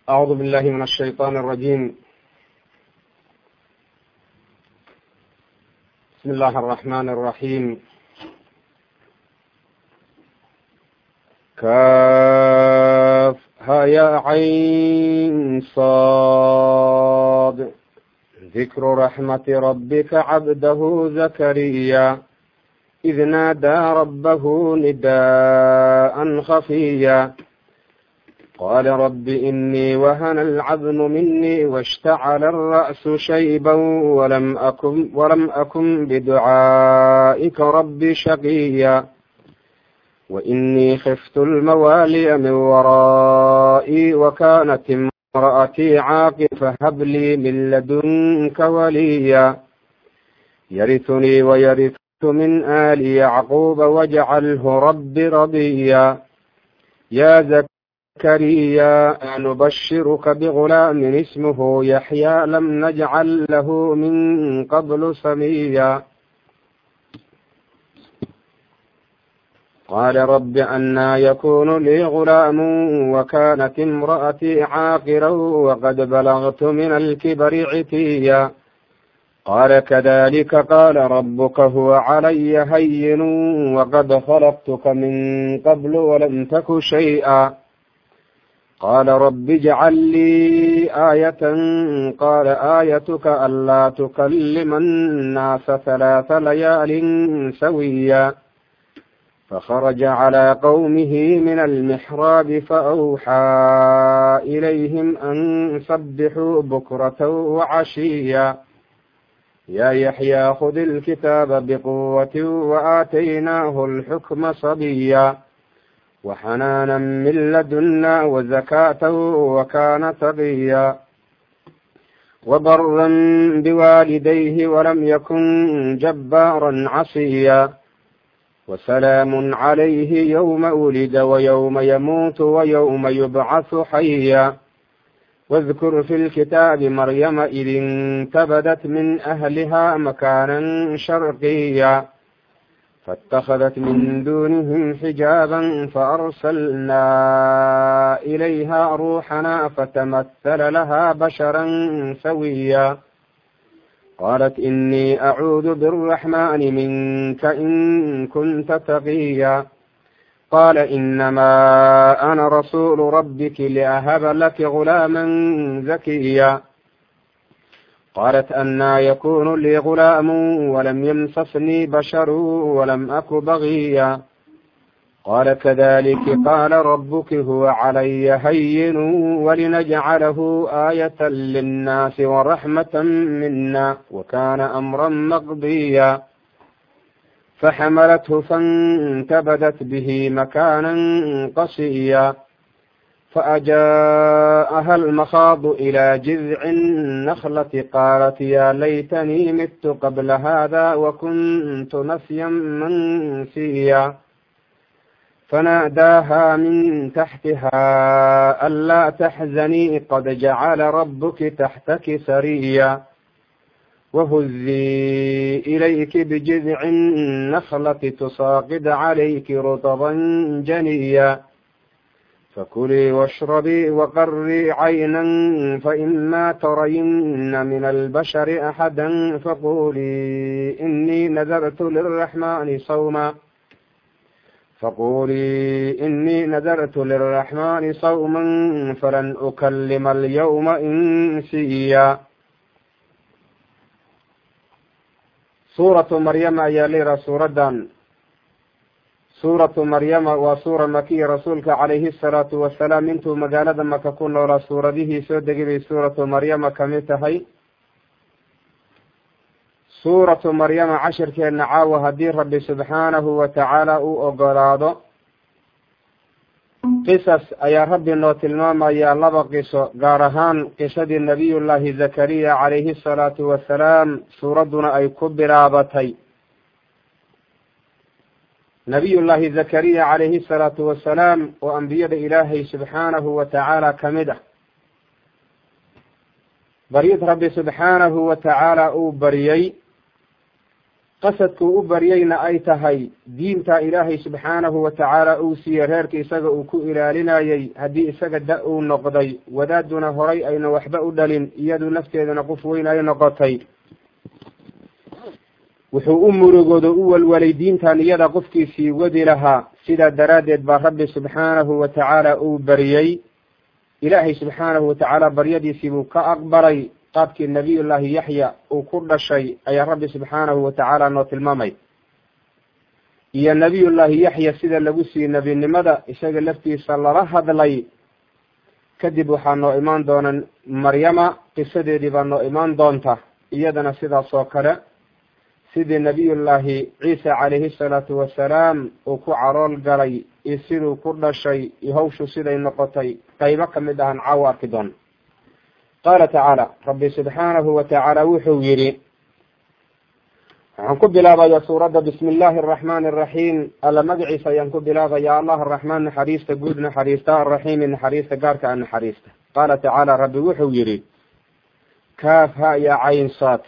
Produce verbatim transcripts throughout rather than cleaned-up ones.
أعوذ بالله من الشيطان الرجيم. بسم الله الرحمن الرحيم. كاف ها يا عين صاد ذكر رحمة ربك عبده زكريا إذ نادى ربه نداء خفيا قال رب إني وهن العظم مني واشتعل الرأس شيبا ولم أكن, ولم أكن بدعائك رب شقيا وإني خفت الموالي من ورائي وكانت امرأتي عاقر فهب لي من لدنك وليا يرثني ويرث من آل يعقوب واجعله رب رضيا يا زكريا نبشرك بغلام اسمه يحيى لم نجعل له من قبل سميا قال رب أنى يكون لي غلام وكانت امرأتي عاقرا وقد بلغت من الكبر عتيا قال كذلك قال ربك هو علي هين وقد خلقتك من قبل ولم تك شيئا قال رب اجعل لي آية قال آيتك ألا تكلم الناس ثلاث ليال سويا فخرج على قومه من المحراب فأوحى إليهم أن سبحوا بكرة وعشيا يا يحيى خذ الكتاب بقوة وآتيناه الحكم صبيا وحنانا من لدنا وزكاة وكان تقيا وبرا بوالديه ولم يكن جبارا عصيا وسلام عليه يوم ولد ويوم يموت ويوم يبعث حيا واذكر في الكتاب مريم إذ انتبذت من أهلها مكانا شرقيا فاتخذت من دونهم حجابا فأرسلنا إليها روحنا فتمثل لها بشرا سويا قالت إني أعوذ بالرحمن منك إن كنت تقيا قال إنما أنا رسول ربك لأهب لك غلاما زكيا قالت أنى يكون لي غلام ولم يمسسني بشر ولم أك بغيا قال كذلك قال ربك هو علي هين ولنجعله آية للناس ورحمة منا وكان أمرا مقضيا فحملته فانتبذت به مكانا قصيا فأجاءها المخاض إلى جذع النخلة قالت يا ليتني مت قبل هذا وكنت نسيا منسيا فناداها من تحتها ألا تحزني قد جعل ربك تحتك سريا وهزي إليك بجذع النخلة تساقط عليك رطبا جنيا فكلي واشربي وقري عينا فإما ترين من البشر أحدا فقولي إني نذرت للرحمن صوما فقولي إني نذرت للرحمن صوما فلن أكلم اليوم إنسيا سورة مريم ayaa la yidhaha suuradan suuratu maryama waa suura makiya rasuulka calayhi asalaatu wasalaam intuu magaalada maka ku noolaa suuradihii soo degay bay suuratu maryama kamid tahay. suuratu maryama cashirkeena caawa haddii rabbi subxaanahu wa tacaala uu ogolaado qisas ayaa rabbi noo tilmaamayaa laba qiso gaar ahaan qisadii nabiyullaahi zakariya calayhi asalaatu wasalaam suuradduna ay ku bilaabatay. nabiyullaahi zakariya calayhi asalaatu wasalaam oo ambiyada ilaahay subxaanahu wa tacaala ka mid ah baryid rabbi subxaanahu wa tacaala uu baryey qasadku u baryayna ay tahay diinta ilaahay subxaanahu watacaala uu siiyey reerka isaga uu ku ilaalinayay haddii isaga da uu noqday wadaaduna horay ayna waxba u dhalin iyadu nafteedana qof weyn ay noqotay wuxuu u murugoodo u walwalay diintan iyada qofkiisii wadi lahaa sidaa daraaddeed baa rabbi subxaanahu watacaala uu baryey ilaahay subxaanahu watacaala baryadiisii buu ka aqbalay qaabkii nabiyullaahi yaxya uu ku dhashay ayaa rabbi subxaanahu watacaala noo tilmaamay iyo nabiyullaahi yaxya sida lagu siiyey nebinimada isaga laftiisa lala hadlay kadib waxaa noo imaan doona maryama qisadeedii baa noo imaan doonta iyadana sidaas oo kale sidii nabiyullaahi ciisa calayhi salaatu wasalaam uu ku carool galay iyo siduu ku dhashay iyo hawshu siday noqotay qaybo kamid ahan caawo arki doon qaala tacaala rabbi subxaanahu watacaala wuxuu yidhi waxaan ku bilaabayaa suuradda bismi illaahi araxmaani araxiim alla magaciisa ayaan ku bilaabayaa allah araxmaan naxariista guud naxariista araxiimi naxariista gaarka a naxariista qaala tacaala rabbi wuxuu yidhi kaaf ha ya cayn saad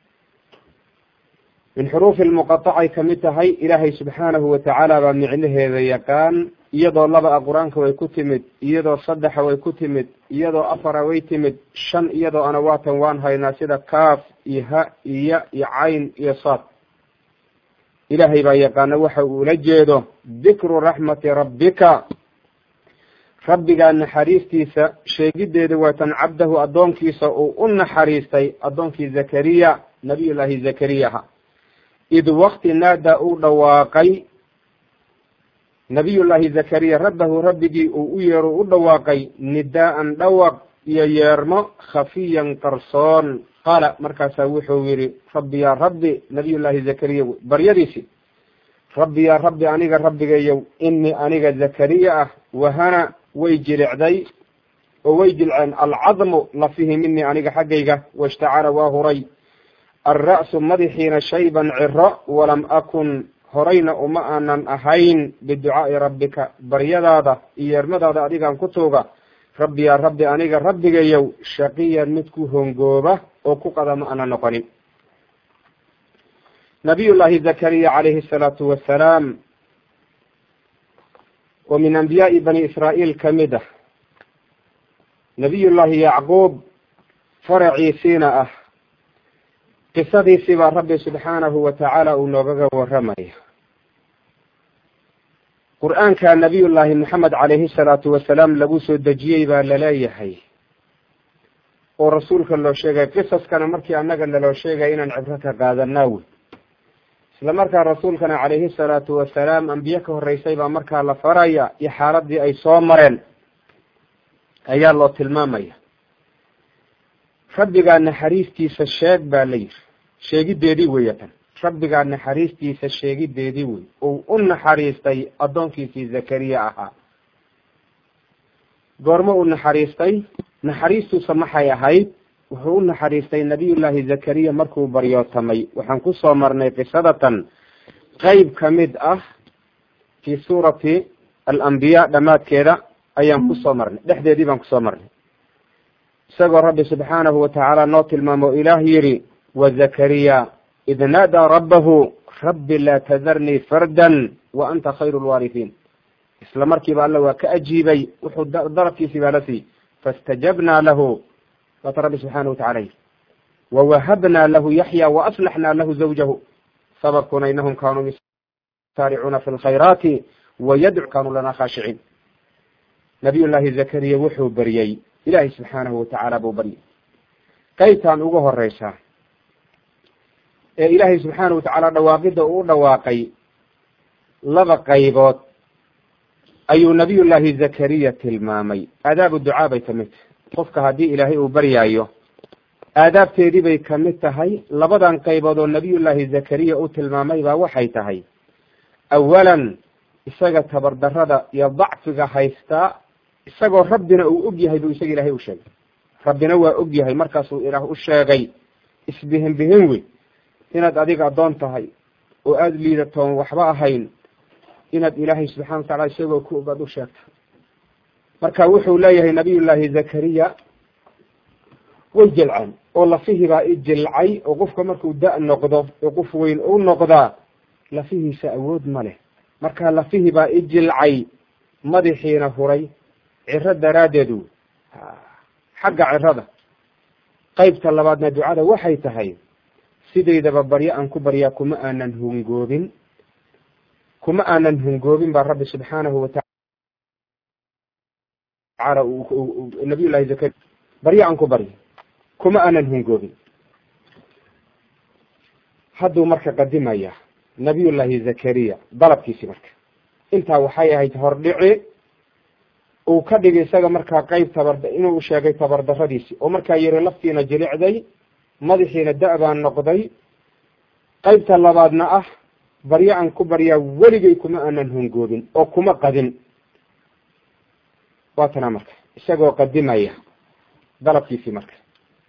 min xuruufi lmuqatacay kamid tahay ilaahay subxaanahu watacaala baa micnaheeda yaqaan iyadoo laba a qur-aanka way ku timid iyadoo saddexa way ku timid iyadoo afara way timid shan iyadoo ana waatan waan haynaa sida kaaf iyo ha iyo iyo cayn iyo saad ilaahay baa yaqaana waxa uu ula jeedo dikru raxmati rabbika rabbigaa naxariistiisa sheegideeda waatan cabdahu addoonkiisa uu u naxariistay addoonkii zakariya nabiyullaahi zakariyaha id wakti naada uu dhawaaqay nabiyullaahi zakariya rabbahu rabbigii uu u yeero u dhawaaqay nidaa'an dhawaq iyo yeermo khafiyan qarsoon qaala markaasaa wuxuu yidhi rabbi yaa rabbi nabiyullaahi zakariya baryadiisi rabbi yaa rabbi aniga rabbigayow inii aniga zakariya ah wahana way jilicday oo way jilceen alcadmu lafihi minii aniga xaggayga washtacala waa huray alra'su madaxiina shayban ciro walam akun horayna uma aanan ahayn biducaa'i rabbika baryadaada iyo yeermadaada adigaan ku tuuga rabbi yaa rabbi aniga rabbigayow shaqiyan mid ku hongooba oo ku qada ma ana noqonin nabiyullaahi zakariya calayhi asalaatu wassalaam oo min ambiyaa'i bani israa'iil kamid ah nabiyullaahi yacquub faraciisiina ah qisadiisii baa rabbi subxaanahu watacaala uu noogaga waramaya qur-aanka nabiyullaahi maxamed calayhi salaatu wasalaam lagu soo dejiyey baa laleeyahay oo rasuulka loo sheegay qisaskana markii annaga naloo sheegay inaan cibro ka qaadanaa wey isla markaa rasuulkana calayhi salaatu wasalaam ambiye ka horreysay baa markaa la faraya iyo xaaladii ay soo mareen ayaa loo tilmaamaya rabbigaa naxariistiisa sheeg baa la yidhi sheegideedii weya tan rabbigaa naxariistiisa sheegideedii wey uu u naxariistay addoonkiisii zakariya ahaa goormo uu naxariistay naxariistuusa maxay ahayd wuxuu u naxariistay nabiyullaahi zakariya markuu baryootamay waxaan kusoo marnay qisadatan qeyb kamid ah fii suurati alambiyaa dhamaadkeeda ayaan kusoo marnay dhexdeedii baan kusoo marnay isagoo rabbi subxaanahu watacaala noo tilmaamo ilaah yidhi wazakariya id naadaa rabbahu rabbi laa tadarnii fardan wa anta khayru lwaarihiin isla markiiba alla waa ka ajiibay wuxuu darabkiisii baa la siiyey faاstajabnaa lahu waata rabbi subxaanahu watacala yidhi wawahabnaa lahu yaxya waaslaxnaa lahu zawjahu sababkuna inahum kaanuu yusaaricuuna fi lkhayraati wayadcu kaanuu lanaa khaashiciin nabiyullaahi zakariya wuxuu baryey ilaahay subxaanahu watacaala buu baryay qaybtaan ugu horeysaa ee ilaahay subxaanahu watacaala dhawaaqida uu dhawaaqay laba qaybood ayuu nabiyullaahi zakariya tilmaamay aadaabu ducaa bay kamid tahay qofka haddii ilaahay uu baryaayo aadaabteedii bay kamid tahay labadan qaybood oo nabiyullaahi zakariya u tilmaamay baa waxay tahay awalan isaga tabardarada iyo dacfiga haystaa isagoo rabbina uu og yahay buu isaga ilaahay u sheegay rabbina waa og yahay markaasuu ilaah u sheegay isbihin bihin wey inaad adiga addoon tahay oo aada liidatoon waxba ahayn inaad ilaahay subxana watacala isagoo ku ogaad u sheegta marka wuxuu leeyahay nabiyullaahi zakariya وجلعان والله فيه بقى الجلعي وقف مركو داء النقضة وقف وين أو النقضة لا فيه سأود ماله مركا لا فيه بقى الجلعي مضي حين فري عرد راددو حق عرده قيبت الله بعدنا دعاء وحي تهي سيدي دبا بريا أن كبريا كما أن هنجوبين كما أن هنجوبين بالرب سبحانه وتعالى النبي الله زكريا بريا أن كبريا كما أن هنجوبين حدو مركا قدم إياه نبي الله زكريا ضرب كيسي مركا انت وحي هاي تهردعي وكدغ isaga marka qayb tabarda inuu sheegay tabardaradiisi oo marka yiri laftiina jilicday madaxiina daabaan noqday qaybta labaadna ah bariyaan ku bariya waligay kuma aanan hungoobin oo kuma qadin waatana marka isagoo qadimaya dalabkiisi marka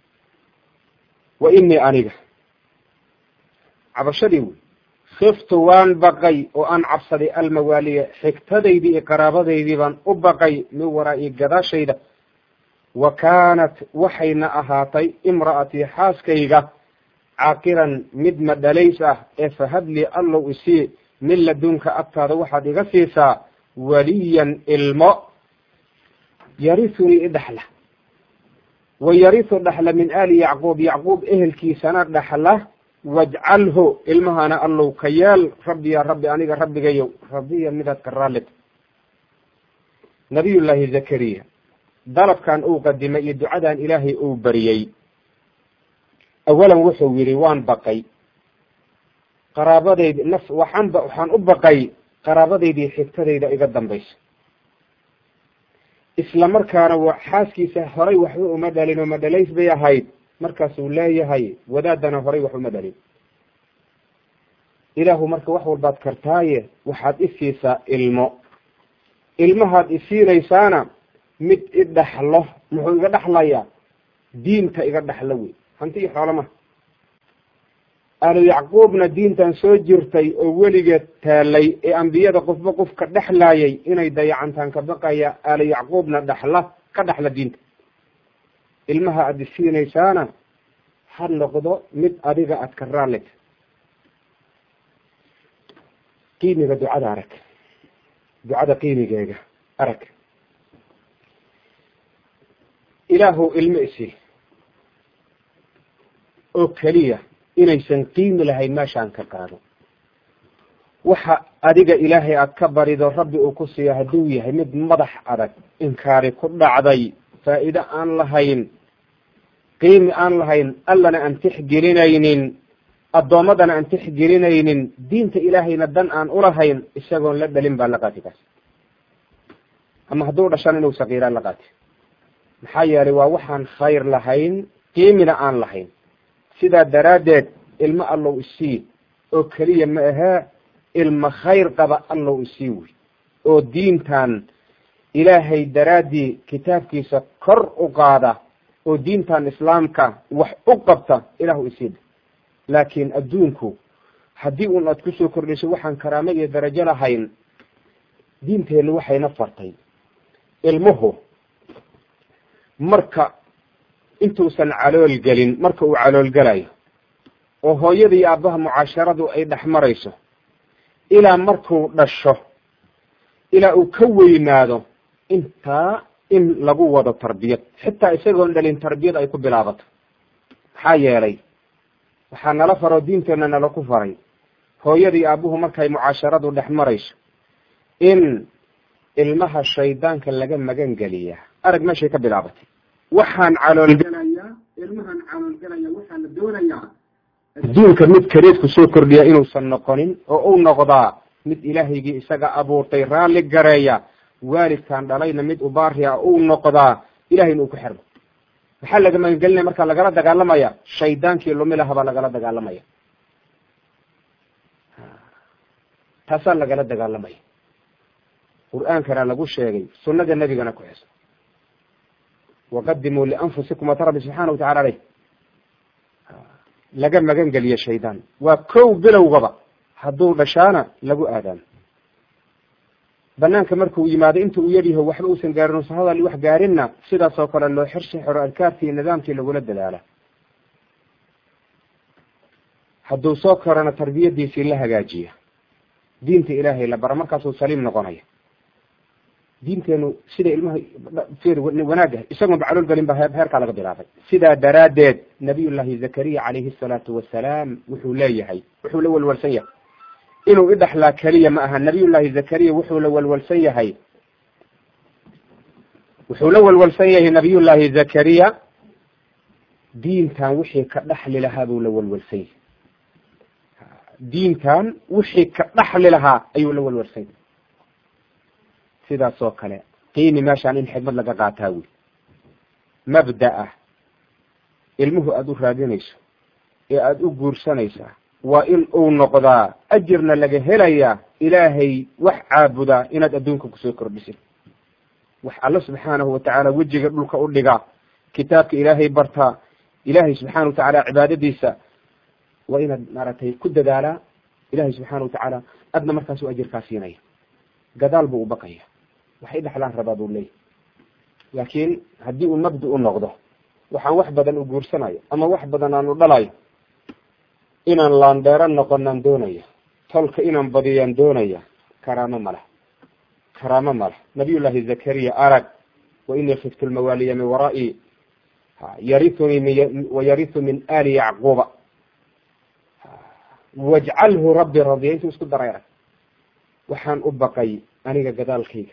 wa inni aniga cabashadii خفت وان بقي وان عبصدي الموالية حكتدي قرابدي بان أبقي من وراء قداشيدة وكانت وحينا أهاتي امرأتي حاسكيغة عاقرا مدمد ليسة فهد لي الله اسي من لدنك أبتاد وحد غسيسا وليا الماء يرثني إدحله ويرث الدحله من آل يعقوب يعقوب إهل كيسانا دحله واجعله المهانا الله كيال ربي يا ربي أنيق ربي جيو ربي مدد كرالت نبي الله زكريا ضرب كان أو قدم يدعى إلهي أو بريي أولا وحوي روان بقي قرابة نفس وحن وحن أبقي قرابة دي حكتة دا يقدم بيس إسلام مركان وحاسكي سهري وحوه مدلين ومدليس بيا هاي مركز ولاية هاي ودادنا هري وحو مدلين إله مركز وحو الباد كرتاية وحاد إسيسا إلمو إلمهاد إسيريسانا مد إدح الله محو إقدح الله دين كإقدح اللوي هانتي حالما آل يعقوبنا دين تنسوجرتي أولي تالي أنبياء قف بقف كدح لايي إنا يديعان تنكبقى آل يعقوبنا دحله كدح لدين ilmaha aad siinaysaana har noqdo mid adiga aad ka raalid qiimiga ducada arag ducada qiimigeega arag ilaahu ilma isi oo kaliya inaysan qiimi lahayn meeshaan ka qaado waxa adiga ilaahay aad ka barido rabbi uu ku siiyo haduu yahay mid madax adag inkaari ku dhacday فائدة أن لهين قيم أن لهين ألنا أن تحجرينين الضوامدنا أن تحجرينين دينة إلهي ندن أن أرهين الشغل لدى لنبالغاتك أما هدور عشان إنه صغيرا لغاتي محايا رواوحا خير لهين قيمنا أن لهين سيدا درادت الماء الله السي أو كريا ماها الما خير قبا الله السيوي أو دينتان إلهي درادي كتاب كيسا كر أقادة ودين تان إسلامك وح أقبته إله إسيد لكن أدونكو حديقون أتكسو كرلسو وحان كرامي درجة لهين دين تهلو وحي نفرتين المهو مركا انتو سن علو القلين مركا وعلو القلاي وهو يدي أبها معاشرة أي دحمريسو إلى مركو نشو إلى أكوي نادو انت إن لقوة التربية حتى يسيقون دلين تربية أيكو بلاغت حايا لي وحانا لفرو دين تننا لكو فري هو يدي أبوه مركا معاشرة دحمريسو إن المها الشيطان كان لقى مجان قليا أرق ماشي كبلاغتي وحان على القلايا المهن على القلايا وحان الدوليا الدين كمد كريت كسوكر ليا إنو صنقونين أو نغضاء مد إلهي جي إساقا أبو طيران لقرايا والد كان دالينا مد أباريا أو نغضاء إلهي نوك حرب محل لما يقلنا مركا لقرات دقال لمايا شيطان كي اللومي لها لقرات دقال لمايا تسال لقرات دقال لمايا قرآن كان لقول شيء سنة النبي كان كويس وقدموا لأنفسكم وترى سبحانه وتعالى عليه لقى مجان قال يا شيطان وكو بلو غضا حدو بشانا لقوا آدم banaanka markuu yimaado inta uu yariho waxba uusan gaarin soo hadal wax gaarinna sidaas oo kale loo xirsi xiro adkaartii nidaamkii lagula dadaala hadduu soo korana tarbiyadiisii la hagaajiya diinta ilaahay la bara markaasuu saliim noqonaya diinteenu sida ilmaha fiir wanaaga isagoo bacalool galin ba heerka laga bilaabay sida daraadeed nabiyullaahi zakariya calayhi salaatu wasalaam wuxuu leeyahay wuxuu la walwalsan yahay inuu idhaxlaa kaliya ma aha nabiyullaahi zakariya wuxuu la walwalsan yahay wuxuu la walwalsan yahay nabiyullaahi zakariya diintan wixii ka dhaxli lahaa buu la walwalsan yahay diintan wixii ka dhaxli lahaa ayuu la walwalsan yahay sidaas oo kale qiimi meeshaan in xigmad laga qaataa wiil mabda'a ilmuhu aada u raadinayso ee aada u guursanaysaa waa in uu noqdaa ajirna laga helayaa ilaahay wax caabudaa inaad adduunka kusoo kordhisid wax alla subxaanahu watacaala wejiga dhulka u dhigaa kitaabka ilaahay bartaa ilaahay subxaana watacaala cibaadadiisa waa inaad maaragtay ku dadaalaa ilaahay subxaana watacaala adna markaasuu ajirkaa siinaya gadaal buu u baqaya waxay dhaxlaan rabaa buu leeyahy laakiin haddii uu mabdi u noqdo waxaan wax badan u guursanayo ama wax badan aan u dhalayo inaan laandheero noqonaan doonaya tolka inaan badiyaan doonaya karaamo malah karaamo malah nabiyullaahi zakariya arag wa inii khiftu lmawaaliya min waraa'i yarithunii wayarihu min aali yacquuba wajcalhu rabbi radiya intuu isku daray arag waxaan u baqay aniga gadaalkayga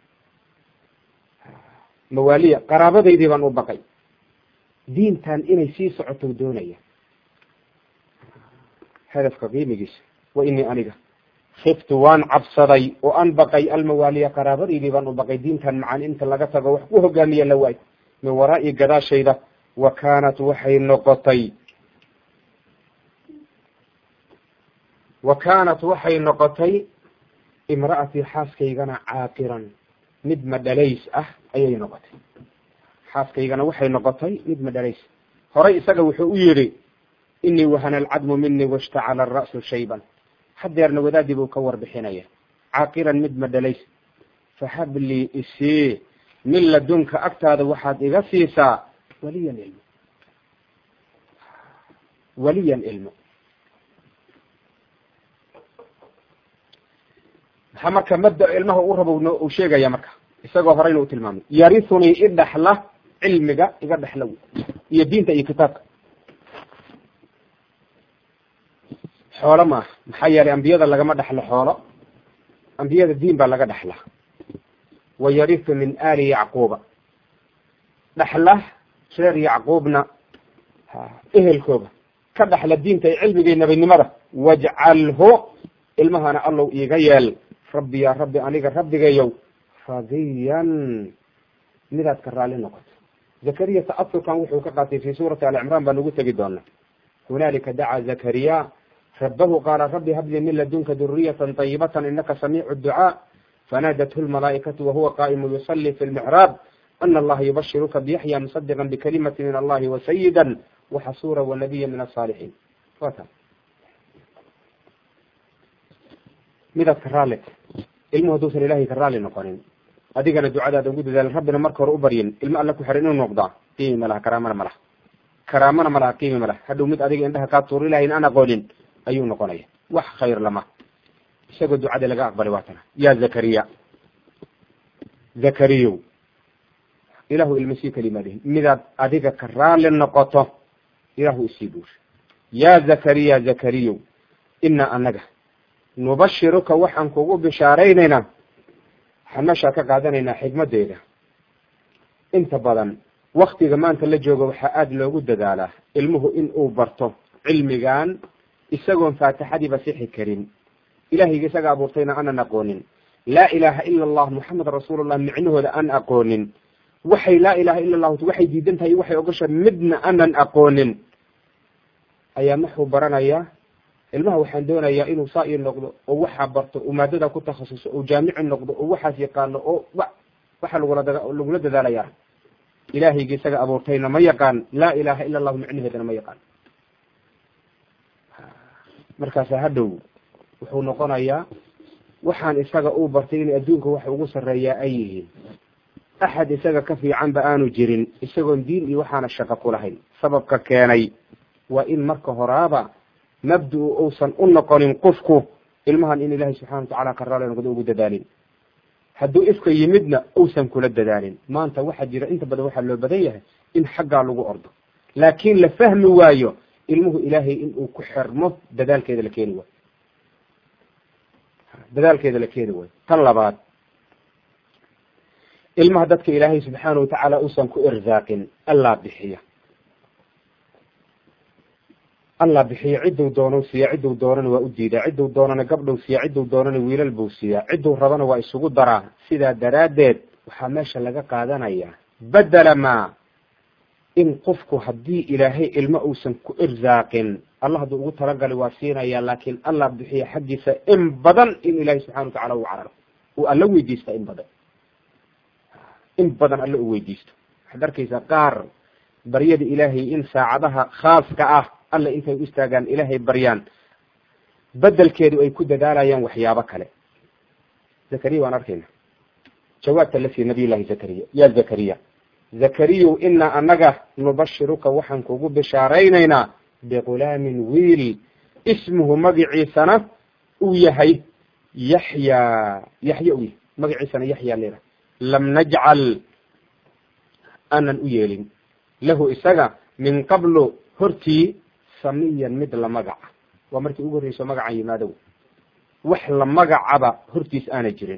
mawaaliya qaraabadaydii baan u baqay diintan inay sii socoto doonaya hadafka qiimigiisa wa inii aniga khiftu waan cabsaday oo aan baqay almawaaliya qaraabadaydii baan u baqay diintan macaan inta laga tago wax ku hogaamiya la waay min waraa'i gadaashayda wa kaanat waxay noqotay wa kaanat waxay noqotay imra'atii xaaskaygana caaqiran mid madhalays ah ayay noqotay xaaskaygana waxay noqotay mid madhalays horay isaga wuxuu u yidhi inii wahana alcadmu minii washtacala ara'su shayban hadeerna wadaadii buu ka warbixinaya caaqiran mid madhalays fahablii isii min ladunka agtaada waxaad iga siisaa waliyan ilmo waliyan ilmo maxaa marka mabda ilmaha u rabo uu sheegaya marka isagoo horeyna u tilmaamay yarithunii idhaxla cilmiga iga dhexla iyo diinta iyo kitaabka xoolo maaha maxaa yeelay ambiyada lagama dhexlo xoolo ambiyada diin baa laga dhexla wayarithu min aali yacquuba dhexla reer yacquubna ehelkooda ka dhexla diinta iyo cilmiga iyo nabinimada wajcalhu ilmahana allow iiga yeel rabbi yaa rabbi aniga rabbigayow radiyan midaad ka raali noqoto zakariya ta'asurkan wuxuu ka qaatay fi suurati al-imran baan ugu tegi doona hunaalika dacaa zakariya rabbahu qaala rabbi habli min ladunka duriyatan tayyibatan innaka samiicu ducaa fanaadathu lmalaa'ikatu wahuwa qaa'imu yusalli fi lmicraab ana allaha yubashiruka biyaxya musadiqan bikalimati min allahi wasayidan waxasuura wanabiya min asaalixiin wata midaad ka raali ilmuhu hadduusan ilaahay ka raali noqonin adigana ducadaada ugu dadaalin rabbina marka hore u baryin ilmo alla ku xiran inuu noqdaa qiimi malaha karaamana malaha karaamana malaha qiimi malaha hadhow mid adiga indhaha kaa tuur ilahay in aan aqoonin ayuu noqonaya wax khayr lama isagoo ducada laga aqbalay waa tana yaa zakariya zakariyow ilaahu ilma sii kalimaadihin midaad adiga ka raali noqoto ilaahu isii buur yaa zakariya zakariyow ina anaga nubashiruka waxaan kugu bishaaraynaynaa waxaan meeshaa ka qaadanaynaa xigmadeeda inta badan waktiga maanta la joogo waxaa aada loogu dadaalaa ilmuhu in uu barto cilmigan isagoon faatixadiiba sixi karin ilahayga isaga abuurtayna aanan aqoonin laa ilaaha ila allah muxamed rasuulullah micnahooda aan aqoonin waxay laa ilaha ila allahu waxay diidan tahay waxay ogosha midna aanan aqoonin ayaa maxuu baranayaa ilmaha waxaan doonayaa inuu saa ii noqdo oo waxaa barto oo maadada ku takhasuso oo jaamici noqdo oo waxaas yaqaano oo waxa lagula lagula dadaalayaa ilaahayga isaga abuurtayna ma yaqaan laa ilaha ila allahu micnaheedana ma yaqaan markaasa hadhow wuxuu noqonayaa waxaan isaga uu bartay in adduunka wax ugu sarreeyaa ay yihiin axad isaga ka fiicanba aanu jirin isagoon diin iyo waxaana shaqo ku lahayn sababka keenay waa in marka horaaba mabda-u uusan u noqonin qofku ilmahan in ilaahay subxana watacaala qaraalo noqdo ugu dadaalin hadduu ifka yimidna uusan kula dadaalin maanta waxaa jira inta badan waxaa loo badan yahay in xaggaa lagu ordo laakiin la fahmi waayo ilmuhu ilaahay inuu ku xirmo dadaalkeeda la keeni waayo dadaalkeeda la keeni waayo tan labaad ilmaha dadka ilaahay subxaana watacaala uusan ku irsaaqin allah bixiya allah bixiya cidduu doonou siiya cidduu doonana waa u diidaa cidduu doonana gabdhow siiya cidduu doonana wiilal buu siiyaa cidduu rabana waa isugu daraa sidaa daraaddeed waxaa meesha laga qaadanaya bedela maa in qofku haddii ilaahay ilmo uusan ku irsaaqin allah hadduu ugu talagalay waa siinaya laakiin allah bixiya xaggiisa in badan in ilaahay subxana watacala uu cararo uu alla weydiista in badan in badan alla u weydiisto waxaad arkaysaa qaar baryada ilaahay in saacadaha khaaska ah alla intay u istaagaan ilaahay baryaan bedelkeedu ay ku dadaalayaan waxyaabo kale zakariya waan arkayna jawaabta la siiya nabiy llahi zakariya ya zakariya zakariyow inaa annaga nubashiruka waxaan kugu bishaaraynaynaa biqulaamin wiil ismuhu magaciisana uu yahay yaxya yaxya u yahay magaciisana yaxya lera lam najcal aanan u yeelin lahu isaga min qablu hortii samiyan mid la magaca waa markii ugu horreyso magacan yimaadow wax la magacaba hortiis aana jirin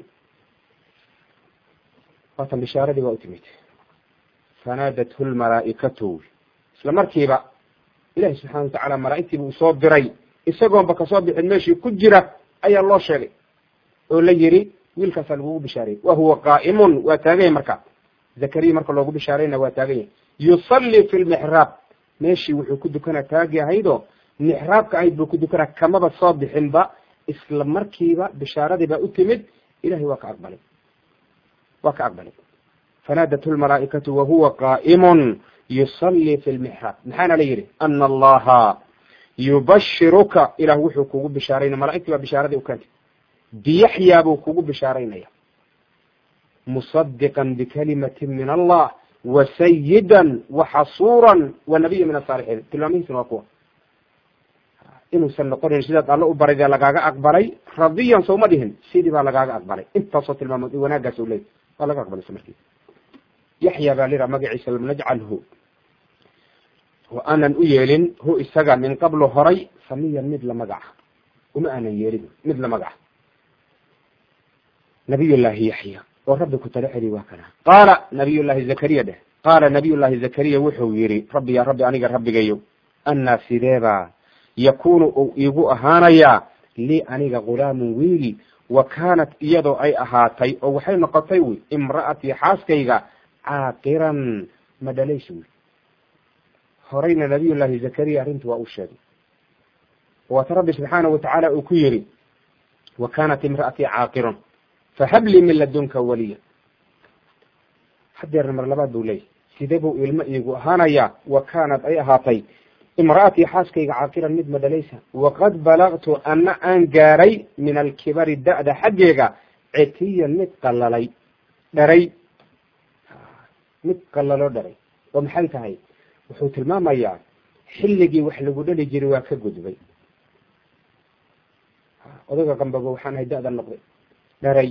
waatan bishaaradii waa u timid fanaadathu lmalaa'ikatu isla markiiba ilahi subxana watacaala malaa'igtiiba uu soo diray isagoonba kasoo bixin meeshii ku jira ayaa loo sheegay oo la yiri wiilkaasaa lagugu bishaarayay wa huwa qaa'imun waa taaganya marka zakariya marka loogu bishaarayna waa taaganya yusalli fi lmixraab meeshii wuxuu ku dukanaa taagi ahaydoo mixraabka ahayd buu ku dukanaa kamaba soo bixinba isla markiiba bishaaradii baa u timid ilahay waa ka aqbalay waa ka aqbalay fanaadathu lmalaa'ikatu wahuwa qaa'imun yusalli fi lmixraab maxaana la yidhi ana allaha yubashiruka ilah wuxuu kugu bishaaraynaya malaigtii baa bishaaradii u keentay biyaxyaa buu kugu bishaaraynaya musadiqan bikalimatin min allah wasayidan waxasuuran wa nabiya min asaalixiin tilmaamihiisna waa kuwa inuusan noqonayn sidaad alla u barayda lagaaga aqbalay radiyan sowma dhihin sidii baa lagaaga aqbalay intaasoo tilmaamood wanaagaas u leey waa laga aqbalay isla markii yaxya baa lira magaciisa lam najcalhu wa aanan u yeelin hu isaga min qablo horay samiyan mid la magaca uma aanan yeelin mid la magaca nabiy llahi yaxya oo rabbi ku tala celi waa kana qaala nabiy llahi zakariya dheh qaala nabiy llahi zakariya wuxuu yihi rabbi ya rabbi aniga rabbigayo annaa sideebaa yakunu uu iigu ahaanayaa lii aniga gulaamun wiili wa kaanat iyadoo ay ahaatay oo waxay noqotay wy imra'atii xaaskayga caaqiran ma dhalaysa wy horeyna nabiy llahi zakariya arrinta waa u sheegay waata rabbi subxaanahu watacaala uu ku yihi wa kaanat imra'atii caaqiran fahablii min ladunka waliya hadeerna mar labaad buu leeyay sidee buu ilmo iigu ahaanayaa wa kaanad ay ahaatay imra'atii xaaskayga caaqiran mid ma dhalaysa waqad balagtu ana aan gaaray min alkibari da'da xaggeega cetiyan mid qalalay dharay mid qalaloo dharay oo maxay tahay wuxuu tilmaamayaa xilligii wax lagu dhali jiray waa ka gudbay odayga qambago waxaan ahay da'da noqday dharay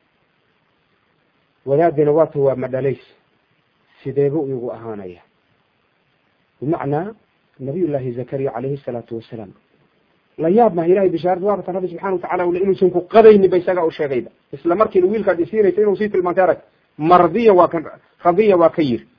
wadaadina waata waa ma dhalays sideebuu igu ahaanaya bimacnaa nabiy llahi zakariya calayhi salaatu wasalaam la yaab maha ilahay bishaarad waatan rabbi subxana watacala ule inuusan ku qadaynin ba isagaa u sheegayba isla markiina wiilkaad isiinaysa inuu sii tilmaantay arag mardiya waa ka radiya waa ka yiri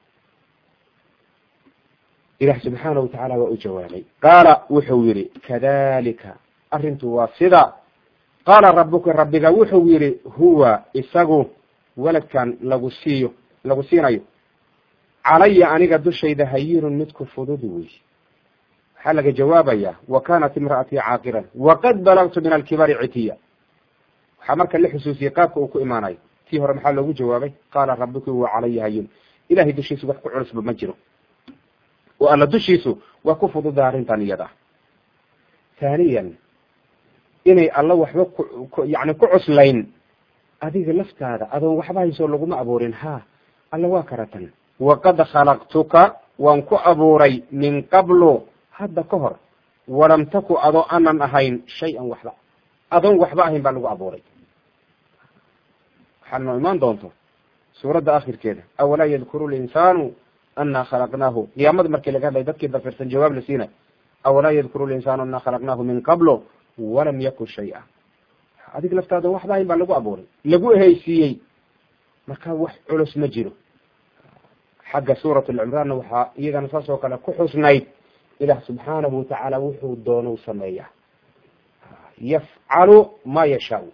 ilaah subxaana watacaala waa u jawaabay qaala wuxuu yihi kadalika arrintu waa sida qaala rabuka rabbiga wuxuu yihi huwa isagu waladkan lagu siiyo lagu siinayo calaya aniga dushayda hayinun midku fudud wey waxaa laga jawaabaya wa kanat imra'atii caaqiran waqad balagtu min alkibari citiya waxaa marka la xusuusiyey qaabka uu ku imaanayo tii hore maxaa loogu jawaabay qaala rabuki huwa calaya hayin ilahay dushiisu wax ku culusba ma jiro oo alla dushiisu waa ku fududa arrintan iyada ah haaniyan inay alla waxba yani ku cuslayn adiga laftaada adoon waxba haysoo laguma abuurin ha alla waa karatan waqad khalaqtuka waan ku abuuray min qablu hadda ka hor walam taku adoo aanan ahayn shay-an waxba adoon waxba ahayn baa lagu abuuray waxaad noo imaan doonto suuradda akhirkeeda awalaa yadkuru linsaanu anaa khalaqnaahu qiyaamada markii laga hadlay dadkii dafirsan jawaab la siina awalaa yadkuru linsaanu anaa khalaqnaahu min qablo walam yakun shay-a adig laftaada waxba ahayn baa lagu abuuray lagu ehaysiiyey marka wax culus ma jiro xagga suurat alcimraanna waxaa iyagana saas oo kale ku xusnayd ilaah subxaanahu watacaala wuxuu doonou sameeyaa yafcalu maa yashaau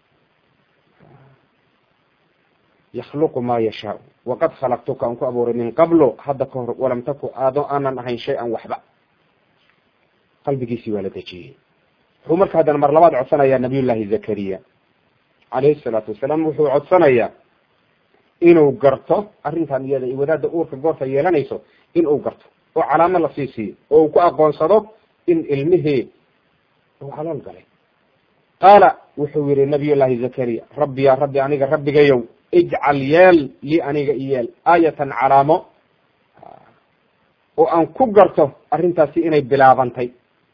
yakhluqu maa yashaau waqad khalaqtuka aan ku abuuray min qablo hadda ka hor walam taku aado aanan ahayn shay-an waxba qalbigiisii waa la dejiyey wuxuu marka haddana mar labaad codsanayaa nabiy llahi zakariya calayhi salaatu wasalaam wuxuu codsanayaa inuu garto arrintan iyada i wadaadda uurka goorta yeelanayso inuu garto oo calaamo la sii siiyo oo uu ku aqoonsado in ilmihii uu calool galay qaala wuxuu yihi nabiy llahi zakariya rabbi ya rabbi aniga rabbigayow ijcal yeel lii aniga iyeel aayatan calaamo oo aan ku garto arrintaasi inay bilaabantay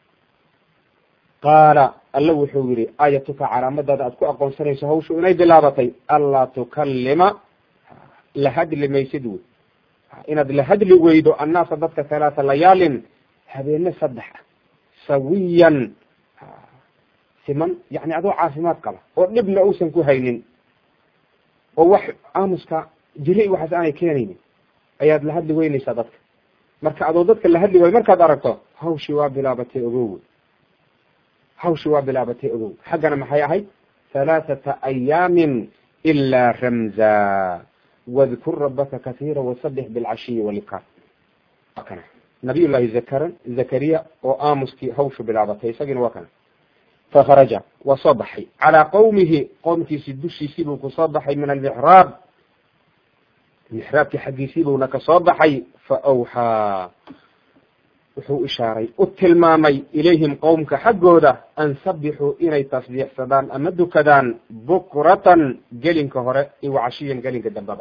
qaala alla wuxuu yihi aayatuka calaamadaada aad ku aqoonsanayso hawshu inay bilaabatay anlaa tukallima la hadli maysid wey inaad la hadli weydo annaasa dadka halaata layaalin habeene saddex ah sawiyan siman yani adoo caafimaad qaba oo dhibna uusan ku haynin oo wax aamuska jiri waxaas aanay keenaynin ayaad la hadli weynaysaa dadka marka adoo dadka la hadli way markaad aragto hawshii waa bilaabatay ogow hawshii waa bilaabatay ogow xaggana maxay ahayd halaathata ayaamin ilaa ramza wadkur rabaka kasiira wasabix bilcashiyi walibkaar kana nabiy llahi zakar zakariya oo aamuskii hawshu bilaabatay isagina waa kana fakharaja waa soo baxay calaa qawmihi qowmkiisii dushiisii buu kusoo baxay min almixraab mixraabkii xaggiisii buuna kasoo baxay fa awxaa wuxuu ishaaray u tilmaamay ilayhim qowmka xaggooda an sabixuu inay tasbiixsadaan ama dukadaan bukratan gelinka hore iyo wacashiyan gelinka dambaba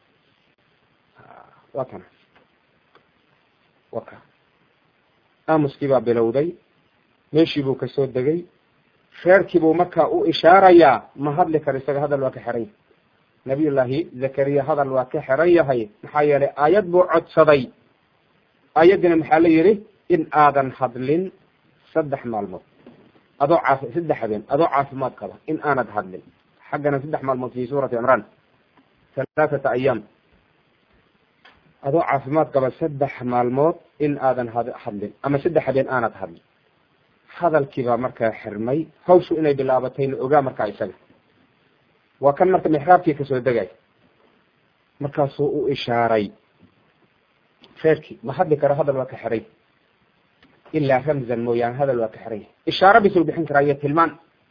waa kana wa ka aamuskii baa bilowday meeshii buu kasoo degay reerkii buu markaa u ishaarayaa ma hadli karo isaga hadal waa ka xiran yahay nabiy llaahi zakariya hadal waa ka xiran yahay maxaa yeelay aayad buu codsaday aayaddina maxaa la yidhi in aadan hadlin saddex maalmood adoo caafi saddex habeen adoo caafimaad qaba in aanad hadlin xaggana saddex maalmood fi suurati cimraan halaathata ayaam adoo caafimaad qaba saddex maalmood in aadan hadlin ama saddex habeen aanad hadlin hadalkii baa markaa xirmay hawshu inay bilaabatayna ogaa markaa isaga waa kan marka mixraabkii kasoo degay markaasuu u ishaaray reerkii ma hadli karo hadal waa ka xiray ilaa ramzan mooyaane hadal waa ka xiran yahay ishaaro bisuu bixin karaa iyo tilmaan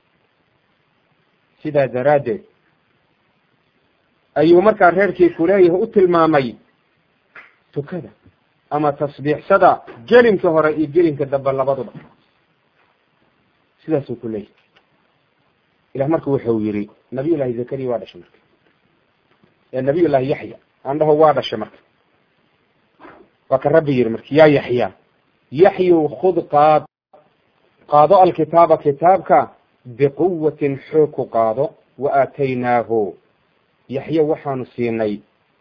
sidaa daraaddeed ayuu markaa reerkii kuleeyahay u tilmaamay tukada ama tasbiixsada gelinka hore iyo gelinka dambe labaduba sidaasuu ku leeyahay ilah marka wuxuu yihi nabiy llahi zakariya waa dhashay marka ee nabiy llahi yaxya aan dhaho waa dhashay marka waa ka rabbi yihi marka yaa yaxya yaxyu khud qaad qaado alkitaaba kitaabka biquwatin xoog ku qaado wa aataynaahu yaxya waxaanu siinay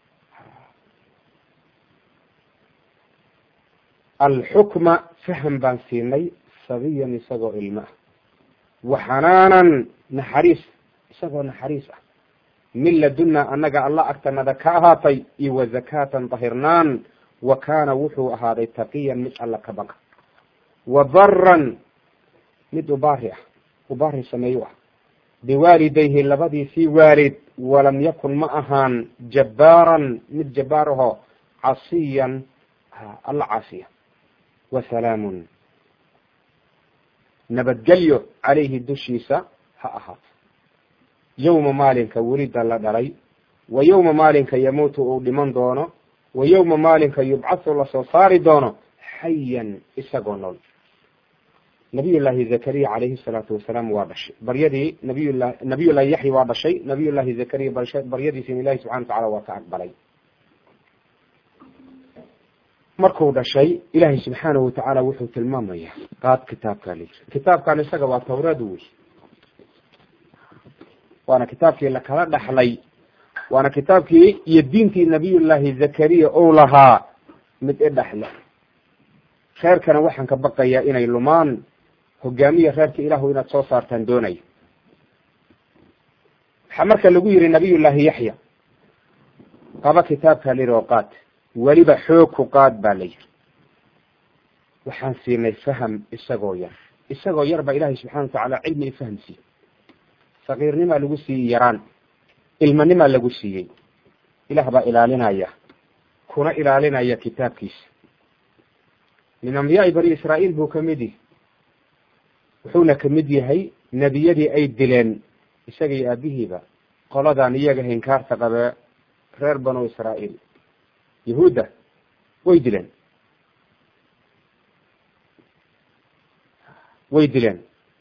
alxukma faham baan siinay sabiyan isagoo ilmo ah waxanaanan naxariis isagoo naxariis ah min ladunna annaga alla agtanada ka ahaatay iyo wa zakaatan dahirnaan wa kaana wuxuu ahaaday taqiyan mid alla ka baqa wa baran mid ubaari ah ubaari sameeyo ah biwaalidayhi labadiisii waalid walam yakun ma ahaan jabbaaran mid jabbaar aho casiyan alla caasiya wasalaamun nabadgelyo calayhi dushiisa ha ahaato yowma maalinka welida la dhalay wa yowma maalinka yamuutu uu dhiman doono wa yowma maalinka yubcathu lasoo saari doono xayan isagoo nool nabiy llahi zakariya calayhi salaatu wasalaam waa dhashay baryadii nabiylah nabiy llahi yaxya waa dhashay nabiy llahi zakariya baryadiisina ilahi subxana watacala waa ka aqbalay. markuu dhashay ilaahay subxaanahu watacaala wuxuu tilmaamaya qaad kitaabkaa layiri kitaabkan isaga waa tawraad wey, waana kitaabkii lakala dhaxlay, waana kitaabkii iyo diintii nabiy llahi zakariya ou lahaa mid i dhaxle. reerkana waxaan ka baqayaa inay lumaan, hogaamiya reerka ilaahu inaad soo saartaan doonaya. waxaa marka lagu yihi nabiy llahi yaxya qaba kitaabkaa layiri oo qaad, weliba xoog ku qaad baa la yiri. waxaan siinay faham isagoo yar isagoo yar baa ilaahay subxana watacaala cilmi i faham siiyey. sakiirnimaa lagu siiyey yaraan, ilmanimaa lagu siiyey. ilaah baa ilaalinaya kuna ilaalinaya kitaabkiisa. min ambiyaai bani israa'iil buu kamid yahay, wuxuuna kamid yahay nebiyadii ay dileen isaga iyo aabihiiba qoladan iyaga hinkaarta qabee reer banu israa'iil. yahuudda way dileen way dileen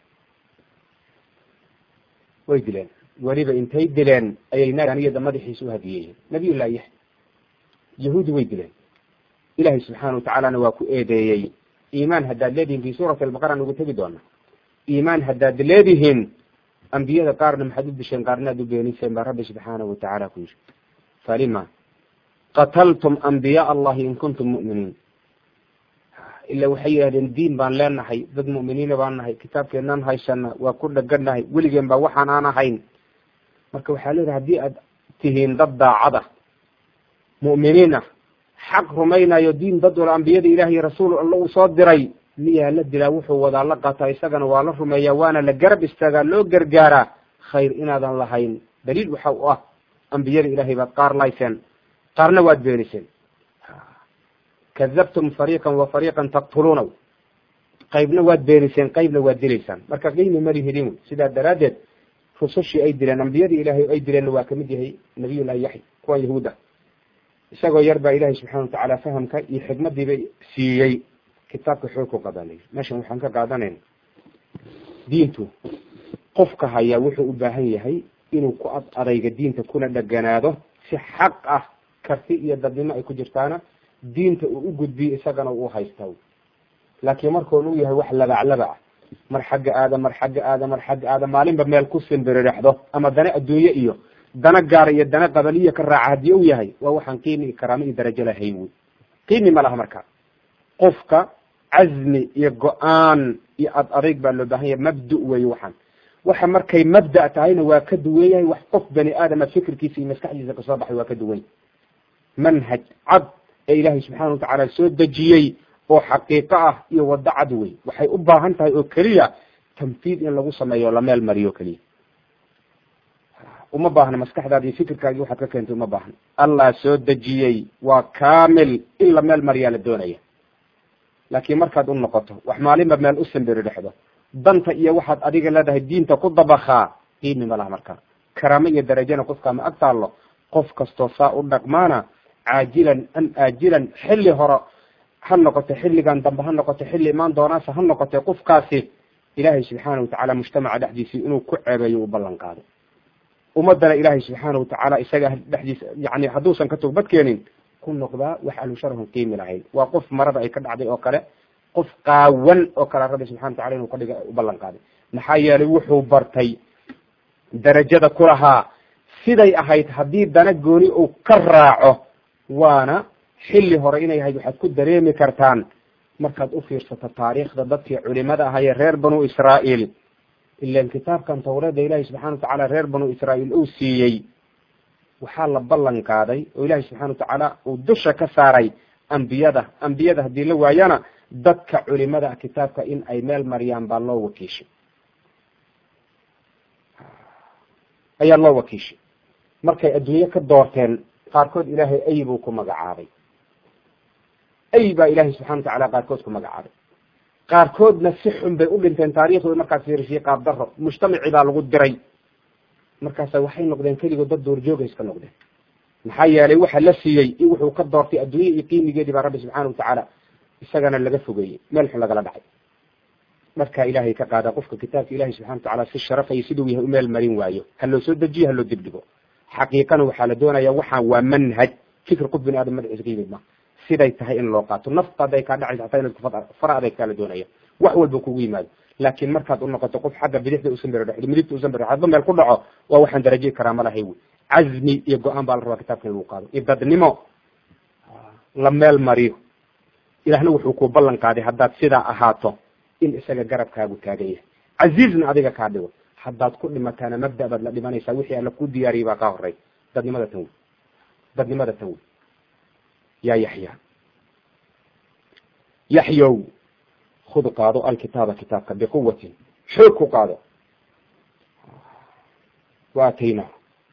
way dileen weliba intay dileen ayay naaniyada madaxiisa u hadiyeeyeen. nabiy llahi yaxya yahuudi way dileen. ilaahay subxaana watacaalana waa ku eedeeyey iimaan haddaad leedihin fi suurati albaqara nugu tegi doona. iimaan haddaad leedihiin ambiyada qaarna maxaad u disheen qaarna ad u beeniseen baa rabbi subxaanahu watacaala ku yiri falima qataltum ambiyaa allahi in kuntum mu'miniin. ila waxay yidhahdeen diin baan leenahay, dad mu'miniina baan nahay, kitaabkeenaan haysana, waa ku dheganahay, weligeen baa waxaan aan ahayn. marka waxaa leedahay haddii aad tihiin dad daacada mu'miniin ah, xaq rumaynayo diin dad wala ambiyada ilahi rasuul alla uu soo diray, miyaa la dilaa wuxuu wadaa la qataa, isagana waa la rumeeyaa, waana la garab istaagaa, loo gargaaraa. khayr inaadan lahayn daliil waxa u ah ambiyada ilahay baad qaar layseen, qaarna waad beeniseen. kadabtum fariiqan wa fariiqan taqtuluuna, qaybna waad beeniseen, qaybna waad dilaysaan. marka qiimi mali helin. sidaa daraaddeed rusushii ay dileen ambiyadii ilahay ay dileenna waa kamid yahay nabiy llahi yaxya kuwan yahuud ah. isagoo yar baa ilahay subxana watacaala fahamka iyo xikmadiiba siiyey. kitaabka xoog ku qadanay. meeshan waxaan ka qaadanayna diintu qofka hayaa wuxuu u baahan yahay inuu ku ad adayga diinta kuna dheganaado si xaq ah, karti iyo dadnimo ay ku jirtaana diinta uu u gudbiyo isagana uu haysta. laakiin markoon uu yahay wax labaclaba ah, mar xagga aada mar xagga aada mar xagga aada maalinba meel ku simbiriraxdo ama dana adduunye iyo dana gaara iyo dana qabaliya ka raaca haddii uu yahay, waa waxaan qiimi iyo karaamo iyo darajo lahayn wey. qiimi ma laha. marka qofka cazmi iyo go-aan iyo ad adayg baa loo baahan yahay. mabdu wey waxaan. waxa markay mabda tahayna waa ka duwan yahay wax qof bani aadama fikirkiisa iyo maskaxdiisa kasoo baxay waa ka duwan. manhaj cad ee ilaahay subxaana watacaala soo dejiyey oo xaqiiqo ah iyo wado cad wey. waxay u baahan tahay oo keliya tanfiid in lagu sameeyo la meel mariyo keliya. uma baahna maskaxdaada iyo fikirkaagi waxaad ka keentay uma baahna. allah soo dejiyey waa kaamil, in la meel mariyaa la doonaya. laakiin markaad u noqoto wax maalinba meel u simbiri dhexdo, danta iyo waxaad adiga leedahay diinta ku dabakaa, qiimi ma laha. marka karaamo iyo darajana qofkaama ag taallo. qof kastoo saa u dhaqmaana caajilan am aajilan, xilli hore ha noqote, xilligan dambe ha noqote, xilli imaan doonaasa ha noqote, qofkaasi ilaahay subxaana watacaala mujtamaca dhexdiisii inuu ku ceebeeyo u ballan qaaday. ummadana ilaahay subxaana watacaala isaga dhexdiisa yani hadduusan ka toobad keenin ku noqdaa wax aanu sharahun qiimi lahayn. waa qof marada ay ka dhacday oo kale, qof qaawan oo kale rabbi subxana watacala inuu ka dhiga u ballan qaaday. maxaa yeelay wuxuu bartay darajada ku lahaa siday ahayd haddii dana gooni uu ka raaco. waana xilli hore inay ahayd waxaad ku dareemi kartaan markaad u fiirsato taariikhda dadkii culimada ahaayee reer banu israa'iil. ilan kitaabkan tawreeda ilaahay subxana watacaala reer banu israa'iil uu siiyey, waxaa la ballan qaaday oo ilaahay subxana watacaala uu dusha ka saaray ambiyada. ambiyada haddii la waayana dadka culimada kitaabka in ay meel mariyaan baa loo wakiishay ayaa loo wakiishay. markay adduunye ka doorteen qaarkood ilaahay ay buu ku magacaabay. ay baa ilaahay subxana watacaala qaarkood ku magacaabay. qaarkoodna si xun bay u dhinteen. taariikhdooda markaas fiirisiyay qaab daro, mujtamacii baa lagu diray. markaasa waxay noqdeen keligood dad doorjooga iska noqdeen. maxaa yeelay waxa la siiyey i wuxuu ka doortay adduunye iyo qiimigeedii baa rabbi subxaana watacaala isagana laga fogeeyey, meel xun lagala dhacay. markaa ilaahay ka qaada qofka kitaabka ilaahay subxana watacaala si sharafay siduu yahay u meel marin waayo ha loo soo dejiyo ha loo dibdhigo xaqiiqana waxaa la doonayaa waxaan waa manhaj fikir qof bini aadam madaxiisa ka yimid ma siday tahay in loo qaato nafta hadday kaa dhacaysa hataa inaad fara adag kaa la doonaya wax walba kugu yimaado laakiin markaad u noqoto qof xagga bidixda usan beri dhexdo midigta usan beri hadba meel ku dhaco waa waxaan daraje karaa ma lahay wey cazmi iyo go-aan baa la rabaa kitaabka in lagu qaado iyo dadnimo la meel mariyo ilaahna wuxuu ku ballan qaaday haddaad sidaa ahaato in isaga garabkaagu taagan yahay casiizna adiga kaa dhigo haddaad ku dhimataana mabda baad la dhimanaysaa wixii alla ku diyaariyay baa kaa horey dadnimada tan wey dadnimada tan wey yaa yaxya yaxyow khud qaado alkitaaba kitaabka biquwatin xoog ku qaado waatayna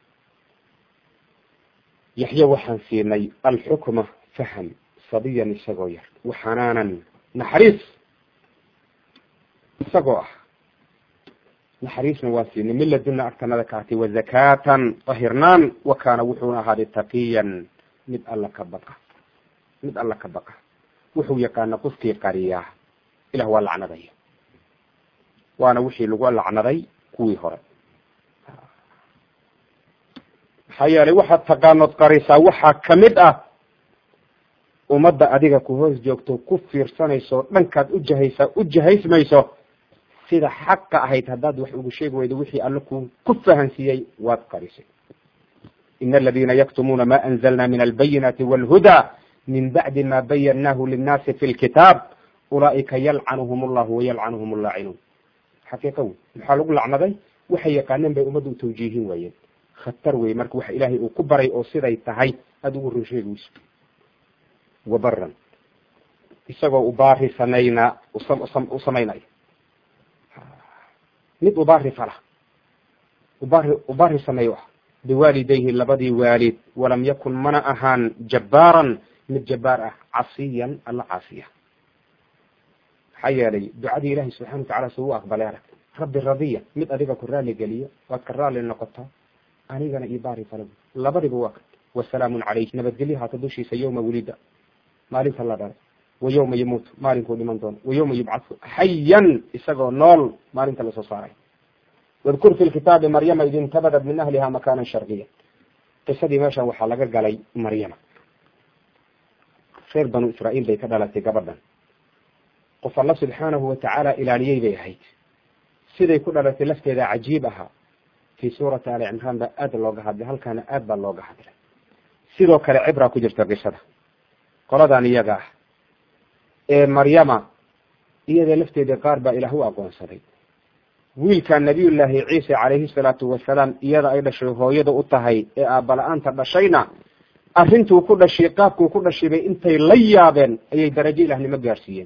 yaxya waxaan siinay alxukma faham sabiyan isagoo yar waxanaanan naxariis isagoo ah naxariisna waan siinay min laduna agtanada kaatay wazakaatan tahirnaan wa kaana wuxuuna ahaaday taqiyan mid alla ka baqa mid alla ka baqa wuxuu yaqaana qofkii qariyaa ilah waa lacnadaya waana wixii lagu lacnaday kuwii hore maxaa yeelay waxaad taqaanood qarisaa waxaa kamid ah ummadda adiga ku hoos joogto ku fiirsanayso dhankaad u jahaysaa u jahaysmayso sida xaqa ahayd haddaad wax ugu sheegi weydo wixii alla ku ku fahansiiyey waad qarisay ina aladiina yaktumuuna ma anzalna min albayinaati walhuda min bacdi ma bayannaahu linnaasi fi lkitaab ulaaika yalcanuhum allahu wayalcanuhum allaacinuun xaqiiqa wey maxaa lagu lacnaday waxay yaqaaneen bay ummadda u tawjiihin waayeen khatar wey marka waxa ilaahay uu ku baray oo siday tahay aada ugu run sheegayso wabaran isagoo ubaari sanayna u samaynaya mid ubaari fala ubaari ubaari sameeyo ah biwaalidayhi labadii waalid walam yakun mana ahaan jabbaaran mid jabbaar ah casiyan alla caasiya maxaa yeelay ducadii ilaahay subxana watacala suu u aqbalay arag rabbi radiya mid adiga ku raali geliyo waad ka raali noqotaa anigana iyo baari fala labadiba waa wasalaamun calayh nabadgelyo haata dushiisa yowma wulida maalinta la dhalay wa yowma yamuut maalinkuu dhiman doono wa yowma yubcathu xayan isagoo nool maalinta lasoo saaray wadkur fi lkitaabi maryama id intabadat min ahliha makanan sharqiya qisadii meeshan waxaa laga galay maryama reer banu israa'iil bay ka dhalatay gabadhan qof alla subxaanahu watacaala ilaaliyey bay ahayd siday ku dhalatay lafteeda cajiib ahaa fi suurati ali cimraan baa aad looga hadlay halkaana aad baa looga hadlay sidoo kale cibra ku jirta qisada qoladan iyaga ah ee maryama iyada lafteeda qaar baa ilaah u aqoonsaday wiilka nabiyullaahi ciise calayhi salaatu wasalaam iyada ay dhashay hooyada u tahay ee aabala-aanta dhashayna arrintuu ku dhashay qaabkuu ku dhashay bay intay la yaabeen ayay darajo ilahnimo gaarsiiyeen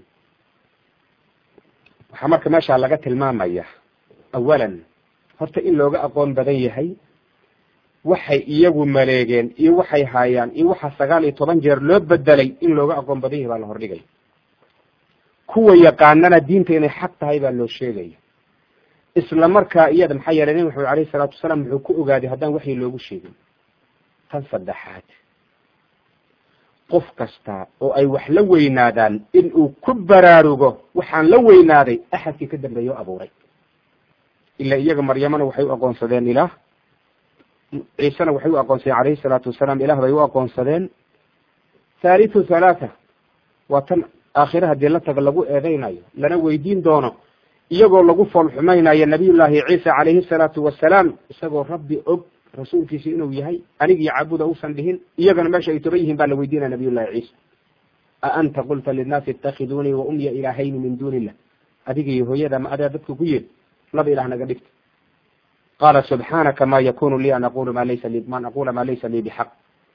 waxaa marka meeshaa laga tilmaamaya awalan horta in looga aqoon badan yahay waxay iyagu maleegeen iyo waxay haayaan iyo waxa sagaal iyo toban jeer loo bedelay in looga aqoon badan yahay baa la hordhigay kuwa yaqaanana diinta inay xaq tahay baa loo sheegaya isla markaa iyada maxaa yeelay nabi maxamed alayhi salaatu wasalaam wuxuu ku ogaaday haddaan waxii loogu sheegin tan saddexaad qof kasta oo ay wax la weynaadaan in uu ku baraarugo waxaan la weynaaday axadkii ka dambeeyo abuuray ilaa iyaga maryamana waxay u aqoonsadeen ilaah ciisena waxay u aqoonsadeen calayhi salaatu wasalaam ilaah bay u aqoonsadeen thalithu thalaatha waa tan aakhire haddii la tago lagu eedeynayo lana weydiin doono iyagoo lagu fool xumaynayo nabiyullaahi ciisa calayhi salaatu wasalaam isagoo rabbi og rasuulkiisi inuu yahay anigii caabuda uusan dhihin iyagana meesha ay toban yihiin baa la weydiinaya nabiyullahi ciisa a anta qulta linnaasi itakhiduunii wa umya ilaahayni min duuni illah adiga iyo hooyada ma adaa dadka ku yeed laba ilaah naga dhigta qaala subxaanaka ma yakunu lii an aqula ma laysa li man aqula ma laysa lii bixaq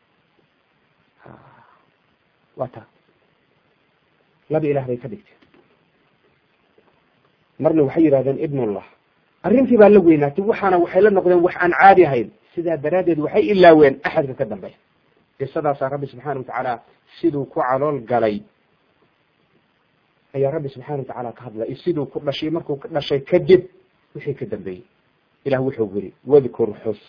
waa taa laba ilaah bay ka dhigteen marna waxay yidhahdeen ibnullah arrintii baa la weynaatay waxaana waxay la noqdeen wax aan caadi ahayn sidaa daraaddeed waxay ilaaween axadka ka dambeeya qisadaasaa rabbi subxaana watacaala siduu ku calool galay ayaa rabbi subxaana watacaala ka hadlay siduu ku dhashay markuu ka dhashay kadib wixii ka dambeeyey ilah wuxuu yiri wadkur xus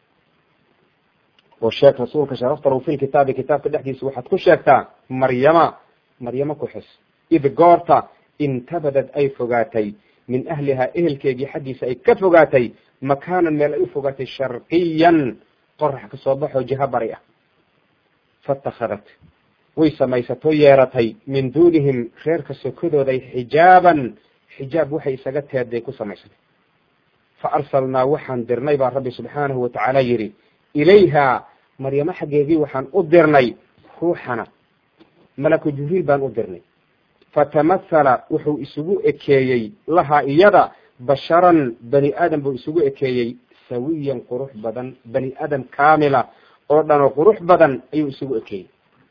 oo sheeg rasuulka sharafta fi lkitaabi kitaabka dhexdiisa waxaad ku sheegtaa maryama maryama ku xus id goorta intabadad ay fogaatay min ahlihaa ehelkeegii xaggiisa ay ka fogaatay makaanan meel ay u fogaatay sharqiyan qorax kasoo baxoo jiha bari ah fatakhadat way samaysatoo yeeratay min duunihim reerka sokodooday xijaaban xijaab waxay isaga teeday ku samaysatay fa arsalnaa waxaan dirnay baa rabbi subxaanahu watacaala yidhi ilayhaa maryamo xaggeegii waxaan u dirnay ruuxana malaku jibriil baan u dirnay fatamahala wuxuu isugu ekeeyey lahaa iyada basharan bani aadam buu isugu ekeeyey sawiyan qurux badan bani aadam kaamila oo dhanoo qurux badan ayuu isugu ekeeyey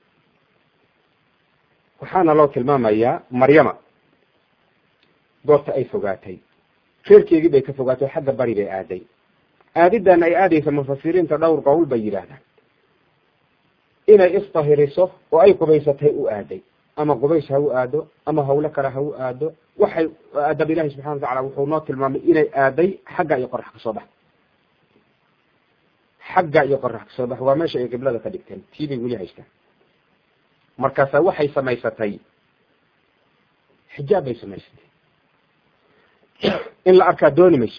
waxaana loo tilmaamayaa maryama goorta ay fogaatay reerkeegii bay ka fogaatay xagga bari bay aaday aadidan ay aadaysa mufasiriinta dhowr qowl bay yidhaahdaan inay isdahiriso oo ay qubaysatay u aaday ama qubays ha u aado ama hawlo kale ha u aado waxay adab ilaahi subxana wa tacala wuxuu noo tilmaamay inay aaday xagga iyo qorax kasoo bax xagga iyo qorax kasoo bax waa meesha ay qiblada ka dhigteen tii bay weli haystaan markaasa waxay samaysatay xijaab bay samaysatay in la arkaa dooni mayso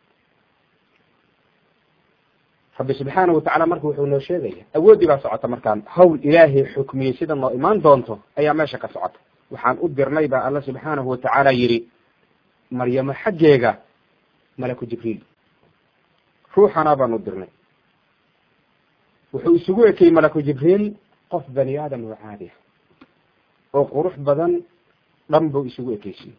rabbi subxaana watacaala marka wuxuu noo sheegaya awooddii baa socota markaan hawl ilaahay xukmiyey sida noo imaan doonto ayaa meesha ka socota waxaan u dirnay baa alla subxaanahu watacaala yidhi maryamo xaggeega malaku jibriil ruuxanaa baan u dirnay wuxuu isugu ekeyey malaku jibriil qof bani aadam oo caadi ah oo qurux badan dhan buu isugu ekeysiyey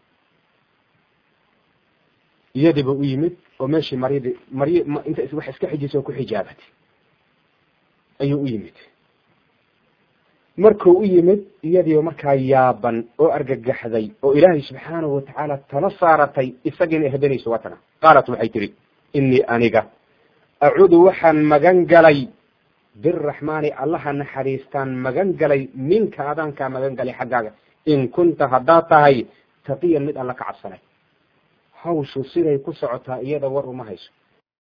iyadiiba u yimid oo meeshii maryadi marye inta wax iska xijisoo ku xijaabatay ayuu u yimid markuu u yimid iyadiiba markaa yaaban oo argagaxday oo ilaahay subxaanahu watacaala tala saaratay isagiina ehbanayso waa tana qaalat waxay tihi inii aniga acuudu waxaan magan galay biraxmaani allaha naxariistaan magan galay minka adaankaa magan galay xaggaaga in kunta haddaad tahay taqiyan mid alla ka cabsanay hawshu siday ku socotaa iyada war uma hayso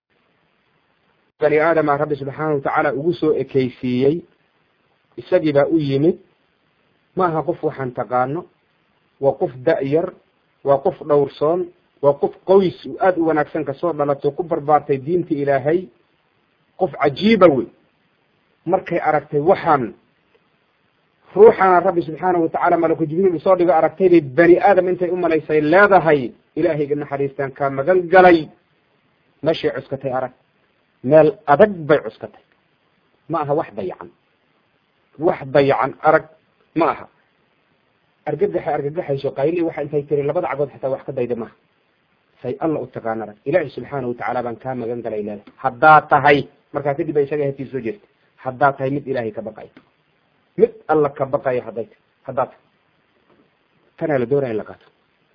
bani aadama rabbi subxaana watacaala ugu soo ekeysiiyey isagii baa u yimid maaha qof waxaan taqaano waa qof da-yar waa qof dhowrsoon waa qof qoys aada u wanaagsan kasoo dhalato ku barbaartay diinta ilaahay qof cajiiba wey markay aragtay waxaan ruuxana rabbi subxaanahu watacaala malaku jibriil usoo dhigo aragtaybay bani aadam intay u malaysay leedahay ilaahayga naxariistaan kaa magan galay meeshay cuskatay arag meel adag bay cuskatay ma aha wax dayacan wax dayacan arag ma aha argagaxay argagaxayso qayli waxa intay tiri labada cagood xataa wax ka dayda maaha say alla u taqaan arag ilaahay subxaanahu watacaala baan kaa magan galay leedahay haddaad tahay markaa kadib ba isaga hetii soo jeestay haddaad tahay mid ilaahay ka baqaya mid alla ka baqaya hadday haddaad tahay tanaa la doonaya in la qaato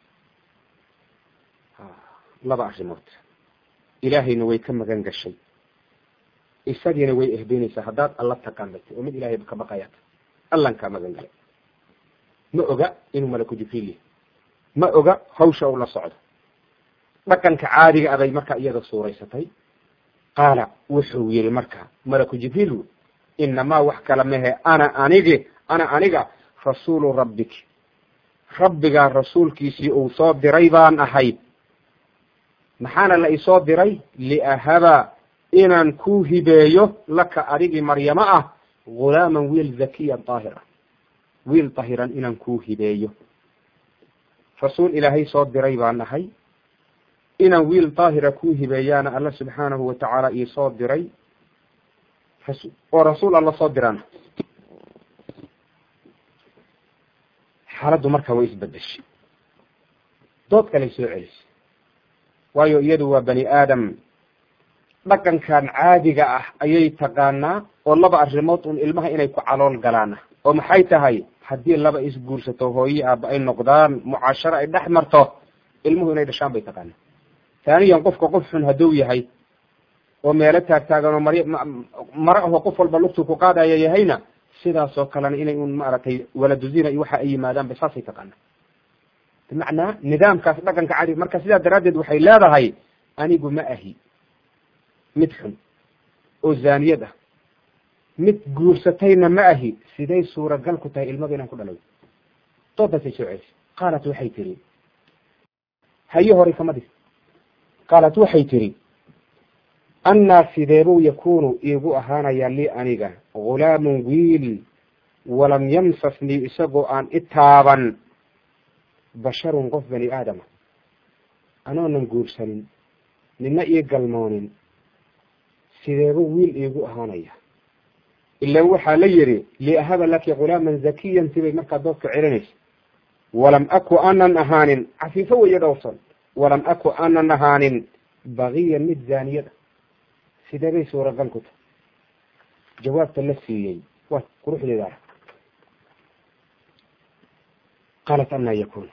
laba arrimood ilaahayna way ka magan gashay isagiina way ehbeenaysaa haddaad alla taqaan batay oo mid ilaahay ka baqayaata allan kaa magan galay ma oga inuu malaku jibriil yahay ma oga hawsha uu la socdo dhaqanka caadiga aday markaa iyada suuraysatay qaala wuxuu yihi markaa malaku jibriil inamaa wax kala mehe ana anigi ana aniga rasuulu rabbik rabbigaa rasuulkiisii uu soo diray baan ahay maxaana la isoo diray liahaba inaan ku hibeeyo laka adigii maryamo ah ghulaaman wiil zakiyan daahira wiil dahiran inaan ku hibeeyo rasuul ilaahay soo diray baan ahay inaan wiil daahira ku hibeeyaana alla subxaanahu watacaala iisoo diray oo rasuul alla soo dirana xaaladdu markaa way isbedeshay dood kaley soo celisay waayo iyadu waa bani aadam dhaqankan caadiga ah ayay taqaanaa oo laba arrimood un ilmaha inay ku calool galaana oo maxay tahay haddii laba isguursato hooye aaba ay noqdaan mucaasharo ay dhex marto ilmuhu inay dhashaan bay taqaanaa taaniyan qofka qof xun hadduu yahay oo meelo taagtaagan oo mar mara aho qof walba lugtu ku qaadaya yahayna sidaasoo kalena inay un maaragtay waladuzina iyo waxa ay yimaadaan ba saasay taqaana bimacnaa nidaamkaas dhaqanka caadi marka sidaa daraaddeed waxay leedahay anigu ma ahi mid xun oo zaaniyad ah mid guursatayna ma ahi siday suuragal ku tahay ilmada inaan ku dhalow doodasay soo celisay qaalat waxay tiri haye hore kama dhig qaalat waxay tiri annaa sideebuu yakuunu iigu ahaanayaa lii aniga ghulaamun wiil walam yamsasnii isagoo aan i taaban basharun qof bani aadama anoonan guursanin nina ii galmoonin sideebuu wiil iigu ahaanaya ilan waxaa la yidhi liahaba laki ghulaaman zakiyan sibay markaa doodka celinaysa walam aku aanan ahaanin cafiifo weeye dhowrsan walam aku aanan ahaanin bagiyan mid zaaniyada sideebay suuragal ku tahay jawaabta la siiyey waa quruxdeeda arag qaalat anaa yakun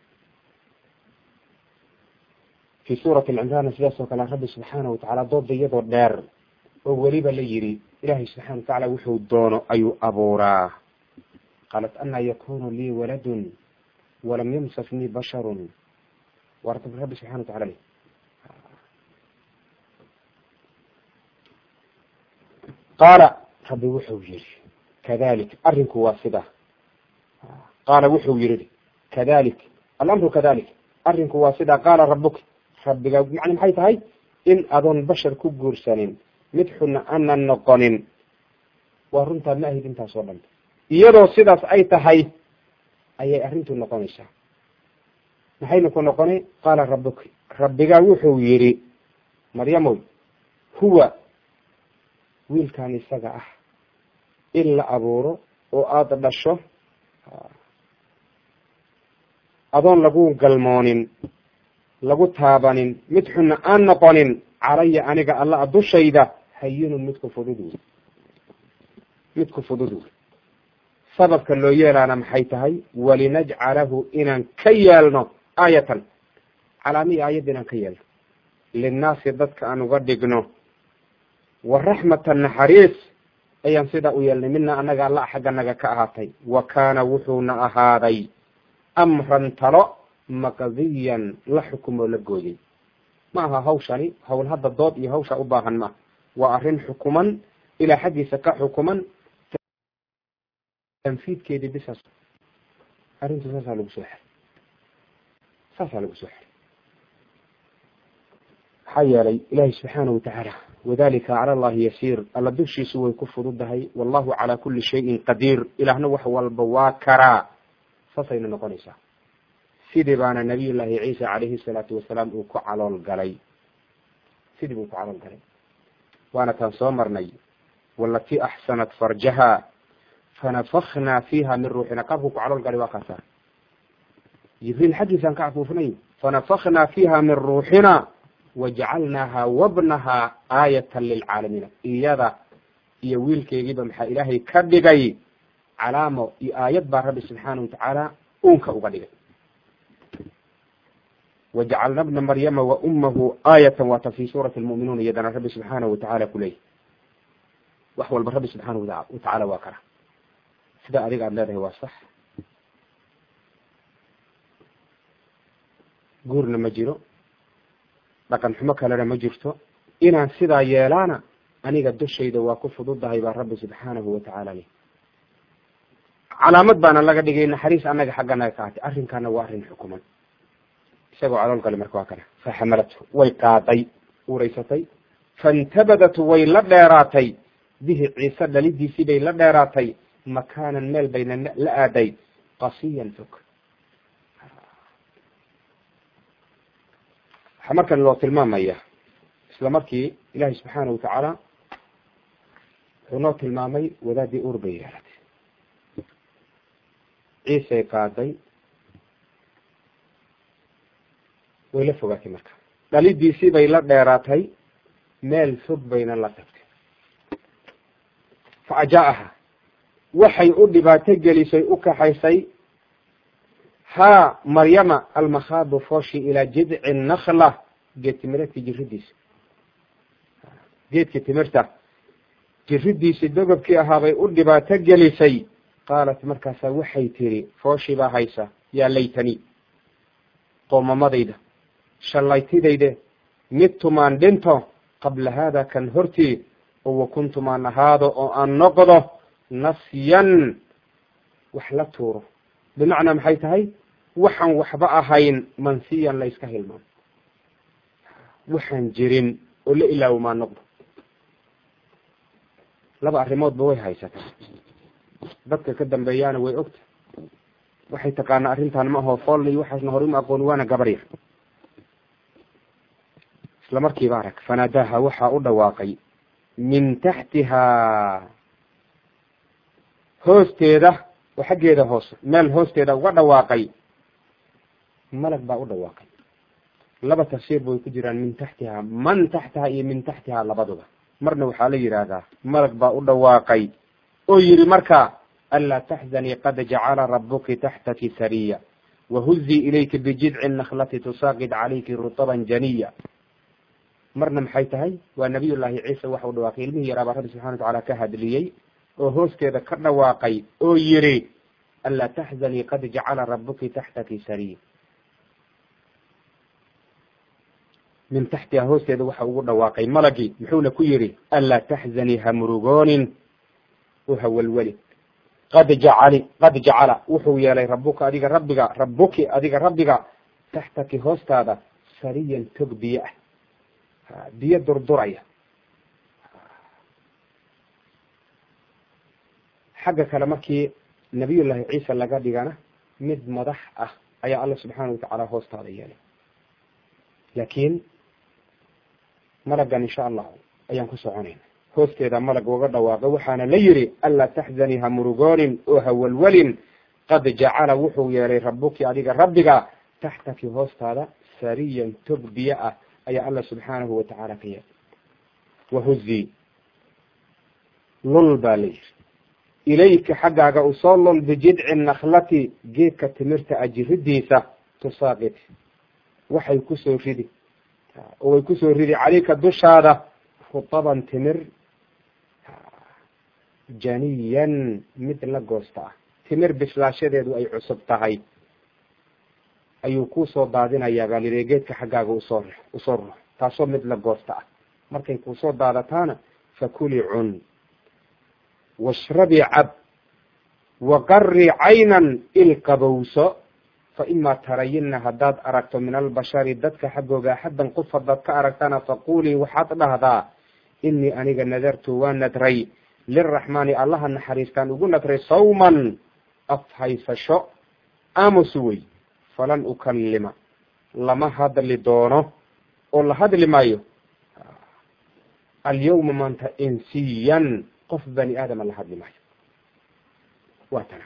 fi suurati alcimraan sidaas oo kale rabbi subxaanahu watacaala dooda iyadoo dheer oo weliba la yidhi ilaahay subxana watacaala wuxuu doono ayuu abuuraa qaalat anaa yakunu lii waladun walam yamsasnii basharun waa rabbi subxana watacala le qaala rabbi wuxuu yihi kadalik arrinku waa sida qaala wuxuu yihi kadalik alamru kadalik arrinku waa sida qaala rabuka rabbiga macna maxay tahay in adoon bashar ku guursanin mid xuna aanan noqonin waa runtaa ma ahid intaas oo dhan iyadoo sidaas ay tahay ayay arrintu noqonaysaa maxayna ku noqonay qaala rabuka rabbigaa wuxuu yihi maryamow huwa wiilkan isaga ah in la abuuro oo aada dhasho adoon lagu galmoonin lagu taabanin mid xuna aan noqonin calaya aniga alla dushayda hayinun midku fudud wey midku fudud wey sababka loo yeelaana maxay tahay walinajcalahu inaan ka yeelno aayatan calaamiya aayadda inaan ka yeelno linnaasi dadka aan uga dhigno waraxmatan naxariis ayaan sidaa u yeelnay mina anaga alla xagga naga ka ahaatay wa kaana wuxuuna ahaaday amran talo maqdiyan la xukumoo la gooyey ma aha hawshani hawl hadda dood iyo hawsha u baahan ma waa arrin xukuman ilaa xaggiisa ka xukuman tanfiidkeedii bisaas arrintu saasaa lagu soo xeray saasaa lagu soo xeray maxaa yeelay ilaahi subxaanahu watacaala wadalika cala allahi yasiir alla dushiisu way ku fududahay wallahu calaa kuli shayin qadiir ilaahna wax walba waa karaa saasayna noqonaysaa sidii baana nabiy llaahi ciisa calayhi salaatu wasalaam uu ku calool galay sidii buu ku calool galay waana taan soo marnay walatii axsanat farjaha fanafaknaa fiiha min ruuxina qaabku ku calool galay waa kaasaa jibriil xaggiisaan ka cafuufnay fanafaknaa fiiha min ruuxina wajacalnaaha wabnaha aayatan lilcaalamiina iyada iyo wiilkeygiiba maxaa ilaahay ka dhigay calaamo iyo aayad baa rabbi subxaanahu watacaala uunka uga dhigay wajacalna bna maryama wa ummahu aayatan waata fi suurati lmu'minuun iyadana rabbi subxaanahu watacaala kuleeyahy wax walba rabbi subxaanahu watacaala waa kara sida adiga aada leedahay waa sax guurna ma jiro dhaqan xumo kalena ma jirto inaan sidaa yeelaana aniga dushayda waa ku fududahay baa rabbi subxaanahu watacaala leh calaamad baana laga dhigay naxariis annaga xagga naga ka hatay arrinkaana waa arrin xukuman isagoo calool galay marka waa kana faxamalathu way qaaday uuraysatay faintabadat way la dheeraatay bihi ciise dhalidiisii bay la dheeraatay makaanan meel bayna la aaday qasiyan fog waxaa markan loo tilmaamaya isla markii ilaahay subxaanahu watacaala wuxuu noo tilmaamay wadaadii uur bay yeelatay ciisay qaaday way la fogaatay marka dhalidiisii bay la dheeraatay meel fog bayna la tagtay fa ajaaha waxay u dhibaato gelisay u kaxaysay haa maryama almakhaadu fooshi ilaa jidci nakla geed timireedka jiridiisa geedka timirta jiridiisi dogobkii ahaabay u dhibaato gelisay qaalat markaasaa waxay tiri fooshi baa haysa yaa laytani qoomamadayda shallaytidayde mid tumaan dhinto qabla haada kan hortii oo wakuntumaan ahaado oo aan noqdo nasyan wax la tuuro bimacnaa maxay tahay waxaan waxba ahayn mansiyan la iska hilmaamo waxaan jirin oo la ilaawo maa noqdo laba arrimoodba way haysataa dadka ka dambeeyaana way ogta waxay taqaanaa arrintan ma aho fool iyo waxaasna hore uma aqoon waana gabar yar isla markiiba arag fanaadaaha waxaa u dhawaaqay min taxtihaa hoosteeda oo xaggeeda hoose meel hoosteeda uga dhawaaqay malag baa u dhawaaqay laba tafsiir bay ku jiraan min taxtihaa man taxtaha iyo min taxtihaa labaduba marna waxaa la yidhaahdaa malag baa u dhawaaqay oo yidhi marka anlaa taxzanii qad jacala rabuki taxtaki sariya wahuzii ilayki bijidci naklati tusaaqid calayki rutaban janiya marna maxay tahay waa nabiy llaahi ciisa waxa u dhawaaqay ilmihii yaraabaa rabbi subxana wa tacaala ka hadliyey oo hoosteeda ka dhawaaqay oo yidhi anlaa taxzanii qad jacala rabuki taxtaki sariya min taxtiha hoosteeda waxa ugu dhawaaqay malagii muxuuna ku yidhi anlaa taxzanii hamurugoonin u hawalweli qad jacali qad jacala wuxuu yeelay rabuka adiga rabbiga rabuki adiga rabbiga taxtaki hoostaada sariyan tog biyo ah biyo durduraya xagga kale markii nabiyullaahi ciisa laga dhigana mid madax ah ayaa alla subxaana watacaala hoostaada yeelay laakiin malagan insha allahu ayaan ku soconayna hoosteeda malag uga dhawaaqay waxaana la yidhi anlaa taxzanii hamurugoonin oo hawalwelin qad jacala wuxuu yeelay rabuki adiga rabbiga taxtaki hoostaada sariyan tog biyo ah ayaa alla subxaanahu watacaala ka yeelay wahuzii lul baa la yidhi ilayka xaggaaga usoo lul bijidci naklati geedka timirta ajiridiisa tusaaqid waxay kusoo ridi oo way kusoo ridi calayka dushaada rutaban timir janiyan mid la goosta ah timir bislaashadeedu ay cusub tahay ayuu kusoo daadinayaa baa lihi geedka xaggaaga usoo usoo rux taasoo mid la goosta ah markay kusoo daadataana fakuli cun washrabi cab waqari caynan ilqabowso fa imaa tarayinna haddaad aragto min albashari dadka xaggooga axaddan qof haddaad ka aragtana faqulii waxaad dhahdaa inii aniga nadartu waa nadray liraxmaani allaha naxariistaan ugu nadray sawman afhaysasho aamusu wey falan ukalima lama hadli doono oo la hadli maayo alyawma maanta insiyan qof bani aadama la hadli maayo waa tana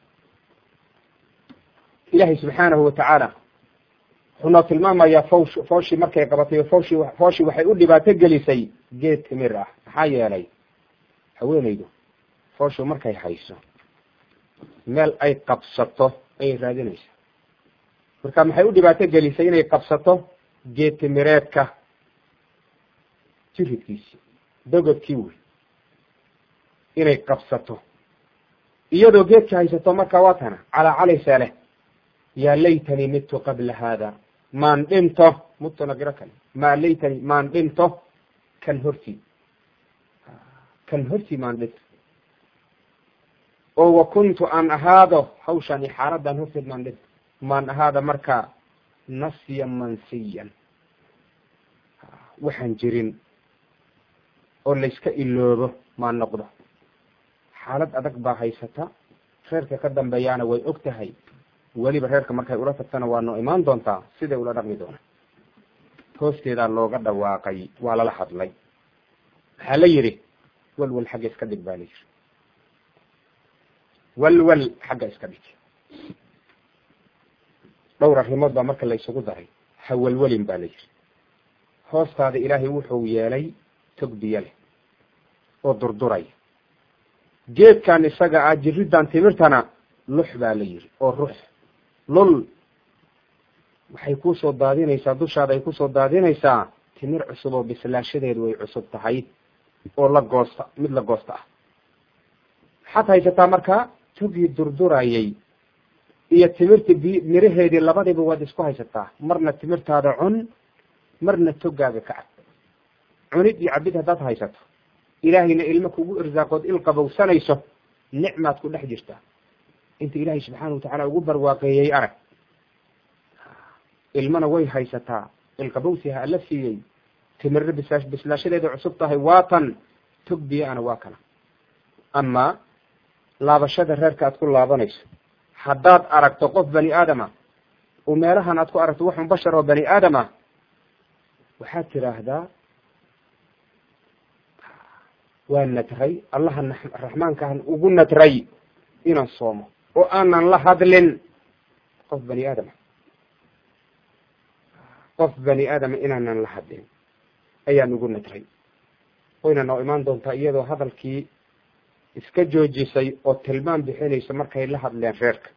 ilaahay subxaanahu watacaala wuxuu noo tilmaamayaa fawsh fooshii markay qabatay fooshi fooshii waxay u dhibaato gelisay geed timir ah maxaa yeelay haweenaydu fooshu markay hayso meel ay qabsato ayay raadinaysaa marka maxay u dhibaato gelisay inay qabsato geed timireedka jiridkiisi dogodkii wey inay qabsato iyadoo geedka haysato marka waa tana calaacalaysaa leh yaa laytanii midtu qabla haada maan dhinto mutuna giro kale maa laytanii maan dhinto kan hortii kan hortii maan dhinto oo wakuntu aan ahaado hawshaan iyo xaaladan horteed maan dhinto maan ahaada marka nasyan mansiyan waxaan jirin oo layska iloobo maan noqdo xaalad adag baa haysata reerka ka dambeeyaana way og tahay weliba reerka markay ula tagtana waa noo imaan doontaa siday ula dhaqmi doona hoosteedaa looga dhawaaqay waa lala hadlay waxaa la yidhi walwal xagga iska dhig baa la yidhi walwal xagga iska dhig dhowr arrimood baa marka laysugu daray hawalwelin baa la yidhi hoostaada ilaahay wuxuu yeelay tog biyo leh oo durduraya geedkan isaga ah jiriddan timirtana lux baa la yidhi oo rux lul waxay kusoo daadinaysaa dushaada ay kusoo daadinaysaa timir cusub oo bislaashadeedu ay cusub tahay oo la goosta mid la goosta ah waxaad haysataa markaa togii durdurayay iyo timirta bi miraheedii labadiiba waad isku haysataa marna timirtaada cun marna togaaga ka cab cunid iyo cabid haddaad haysato ilaahayna ilmo kugu irsaaqood ilqabowsanayso nicmaad ku dhex jirtaa inta ilaahay subxaana watacaala ugu barwaaqeeyey arag ilmana way haysataa ilqabowsiha alla siiyey timirra bislaash bislaashadeeda cusub tahay waatan tog biyo-ana waa kana ama laabashada reerka aad ku laabanayso haddaad aragto qof bani aadama oo meelahan aad ku aragto waxun bashar oo bani aadam ah waxaad tiraahdaa waa natray allaha raxmaankahan ugu natray inaan soomo oo aanan la hadlin qof bani aadama qof bani aadama inaanan la hadlin ayaan ugu natray wayna noo imaan doontaa iyadoo hadalkii iska joojisay oo tilmaam bixinayso markay la hadleen reerka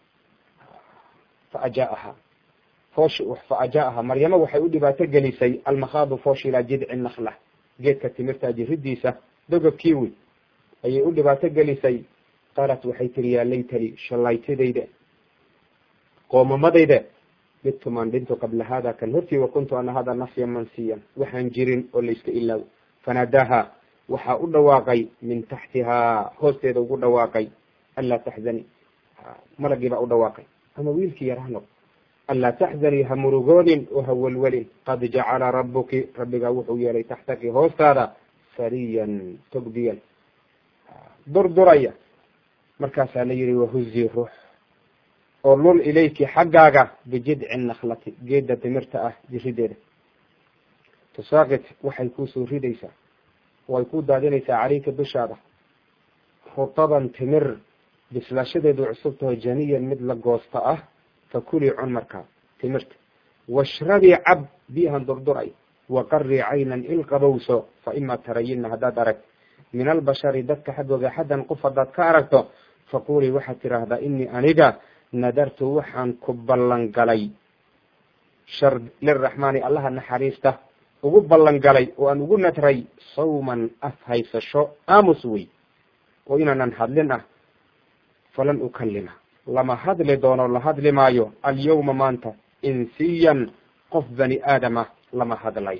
fa ajaaha fooshi fa ajaaha maryamo waxay u dhibaato gelisay almakhaadu fooshi ilaa jidci nakla geedka timirta jiridiisa dogobkii wy ayay u dhibaato gelisay qaalat waxay tiri yaa laytali shallaytadayda qoomamadayda midtumaan dhinto qabla hada kan hortii wa kuntu ana hada nafya mansiyan waxaan jirin oo layska ilaaw fanaadaaha waxaa u dhawaaqay min taxtihaa hoosteeda ugu dhawaaqay anlaa taxzani malagii baa u dhawaaqay ama wiilkii yar ha noqo anlaa taxzani ha murugoonin oo ha welwelin qad jacala rabbuki rabbigaa wuxuu yeelay taxtaki hoostaada sariyan togbiyan durduraya markaasaa la yihi wahuzi ruux oo lul ilayki xaggaaga bijidci naklati geedda timirta ah jirideeda tusaaqit waxay kuusoo ridaysaa way ku daadinaysaa calayka dushaada rutaban timir bislaashadeedu cusub taho janiyan mid la goosta ah fakuli cun markaa timirta washrabii cab biyahan durduray waqarii caynan ilqabowso fa ima tarayinna haddaad arag min albashari dadka xaggooga xaddan qof haddaad ka aragto faqulii waxaad tiraahdaa inii aniga nadartu waxaan ku ballan galay shar liraxmaani allaha naxariista ugu ballan galay oo aan ugu natray sawman af haysasho aamus wey oo inaanan hadlin ah falan ukalima lama hadli doono la hadli maayo alyawma maanta insiyan qof bani aadama lama hadlay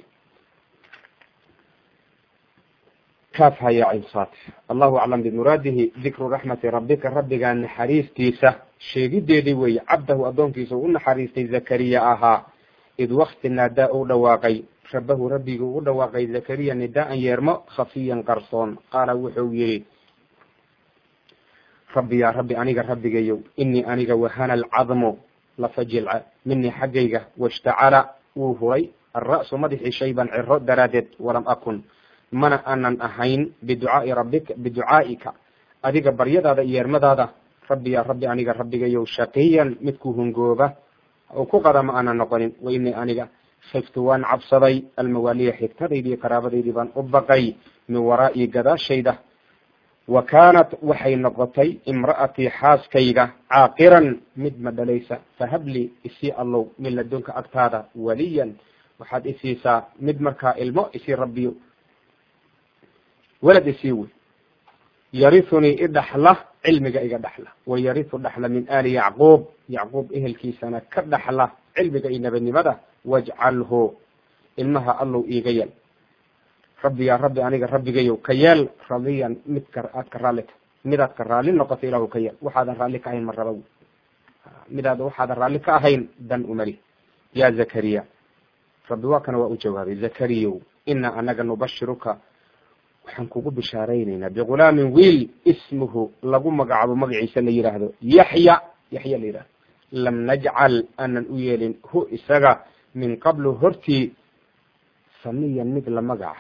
kaaf haya cinsaat allahu aclam bimuraadihi dikru raxmati rabbika rabbigaa naxariistiisa sheegideedii weeye cabdahu addoonkiisa u naxariistay zakariya ahaa id wakti naadaa u dhawaaqay rabbahu rabbiguu u dhawaaqay zakariya nidaaan yeermo khafiyan qarsoon qaala wuxuu yihi rabbi yaa rabbi aniga rabbigayow inii aniga wahana alcadmu lafa jilca minii xaggayga washtacala wuu huray alra'su madaxii shayban ciro daraaddeed walam akun mana aanan ahayn biducaai rabbika biducaa'ika adiga baryadaada iyo yeermadaada rabbi yaa rabbi aniga rabbigayow shaqiyan midku hungooba oo ku qada ma aanan noqonin wa inii aniga khiftu waan cabsaday almawaaliya xigtadaydii iyo qaraabadaydii baan u baqay min waraa'i gadaashayda wa kaanat waxay noqotay imra'atii xaaskayga caaqiran mid ma dhalaysa fahablii isii allow min ladunka agtaada waliyan waxaad isiisaa mid markaa ilmo isii rabbiyo walad isii wey yarithunii idhaxla cilmiga iga dhaxla wa yarithu dhaxla min aali yacquub yacquub ehelkiisana ka dhaxla cilmiga iyo nabadnimada wajcalhu ilmaha allow iiga yeel rabbi yaa rabbi aniga rabbigayow ka yeel radiyan midka aad ka raallita midaad ka raalli noqoto ilaahu ka yeel waxaadan raalli ka ahayn ma raba midaad waxaadan raalli ka ahayn dan umali yaa zakariya rabbi waa kana waa u jawaabay zakariyow inaa anaga nubashiruka waxaan kugu bishaaraynaynaa bigulaamin wiil ismuhu lagu magacaabo magaciisa la yidhaahdo yaxya yaxya la yidhahdo lam najcal aanan u yeelin hu isaga min qablu hortii samiyan mid la magaca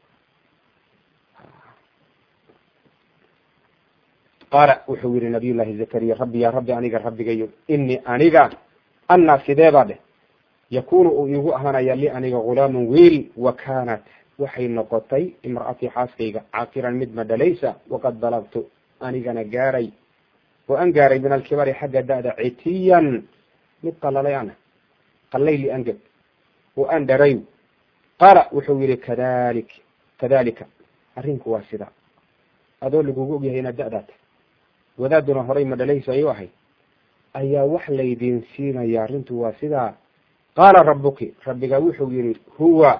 qaala wuxuu yihi nabiy llahi zakariya rabbi yaa rabbi aniga rabbigayo inii aniga annaa sideebaa dheh yakunu uu iigu ahaanaya li aniga gulaamun wiil wa kaanat waxay noqotay imra'atii xaaskayga caaqiran mid ma dhalaysa waqad balagtu anigana gaaray oo an gaaray min alkibari xagga da'da citiyan mid qalalay ana qalayli angeg oo aan dharay qaala wuxuu yihi kadalik kadalika arrinku waa sida adoo lagugu ogyahay inaad da'daata wadaaduna horay ma dhalayso ayuu ahay ayaa wax laydin siinaya arrintu waa sidaa qaala rabbuki rabbigaa wuxuu yihi huwa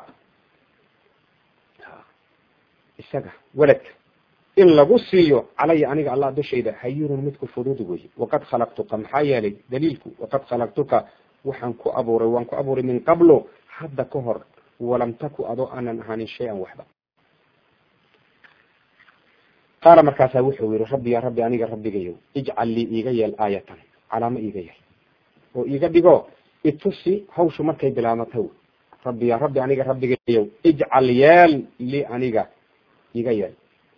isaga waladka in lagu siiyo calaya aniga allah dushayda hayirun midku fudud wey waqad khalaqtuka maxaa yeelay daliilku waqad khalaqtuka waxaan ku abuuray waan ku abuuray min qablo hadda ka hor walam taku adoo aanan ahaanin shay-an waxba qaala markaasaa wuxuu yihi rabbi ya rabbi aniga rabbigayow ijcal lii iiga yeel aayatan calaamo iiga yeel oo iiga dhigo itusi hawshu markay bilaabataw rabbi ya rabbi aniga rabbigayow ijcal yeel lii aniga iiga yeel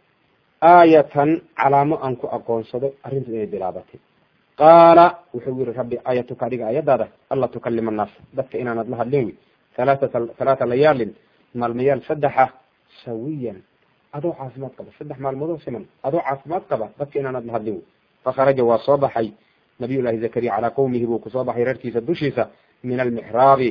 aayatan calaamo aan ku aqoonsado arrintu inay bilaabatay qaala wuxuu yihi rabbi aayatuka adiga aayadaada alla tukalima annaas dadka inaanad la hadlin wi halaaata halaata layaalin maalmayaal saddexa sawiyan adoo caafimaad qaba saddex maalmoodoo siman adoo caafimaad qaba dadka inaanad la hadlin wi fakharaja waa soo baxay nabiy llahi zakariya calaa qawmihi buu kusoo baxay reerkiisa dushiisa min almixraabi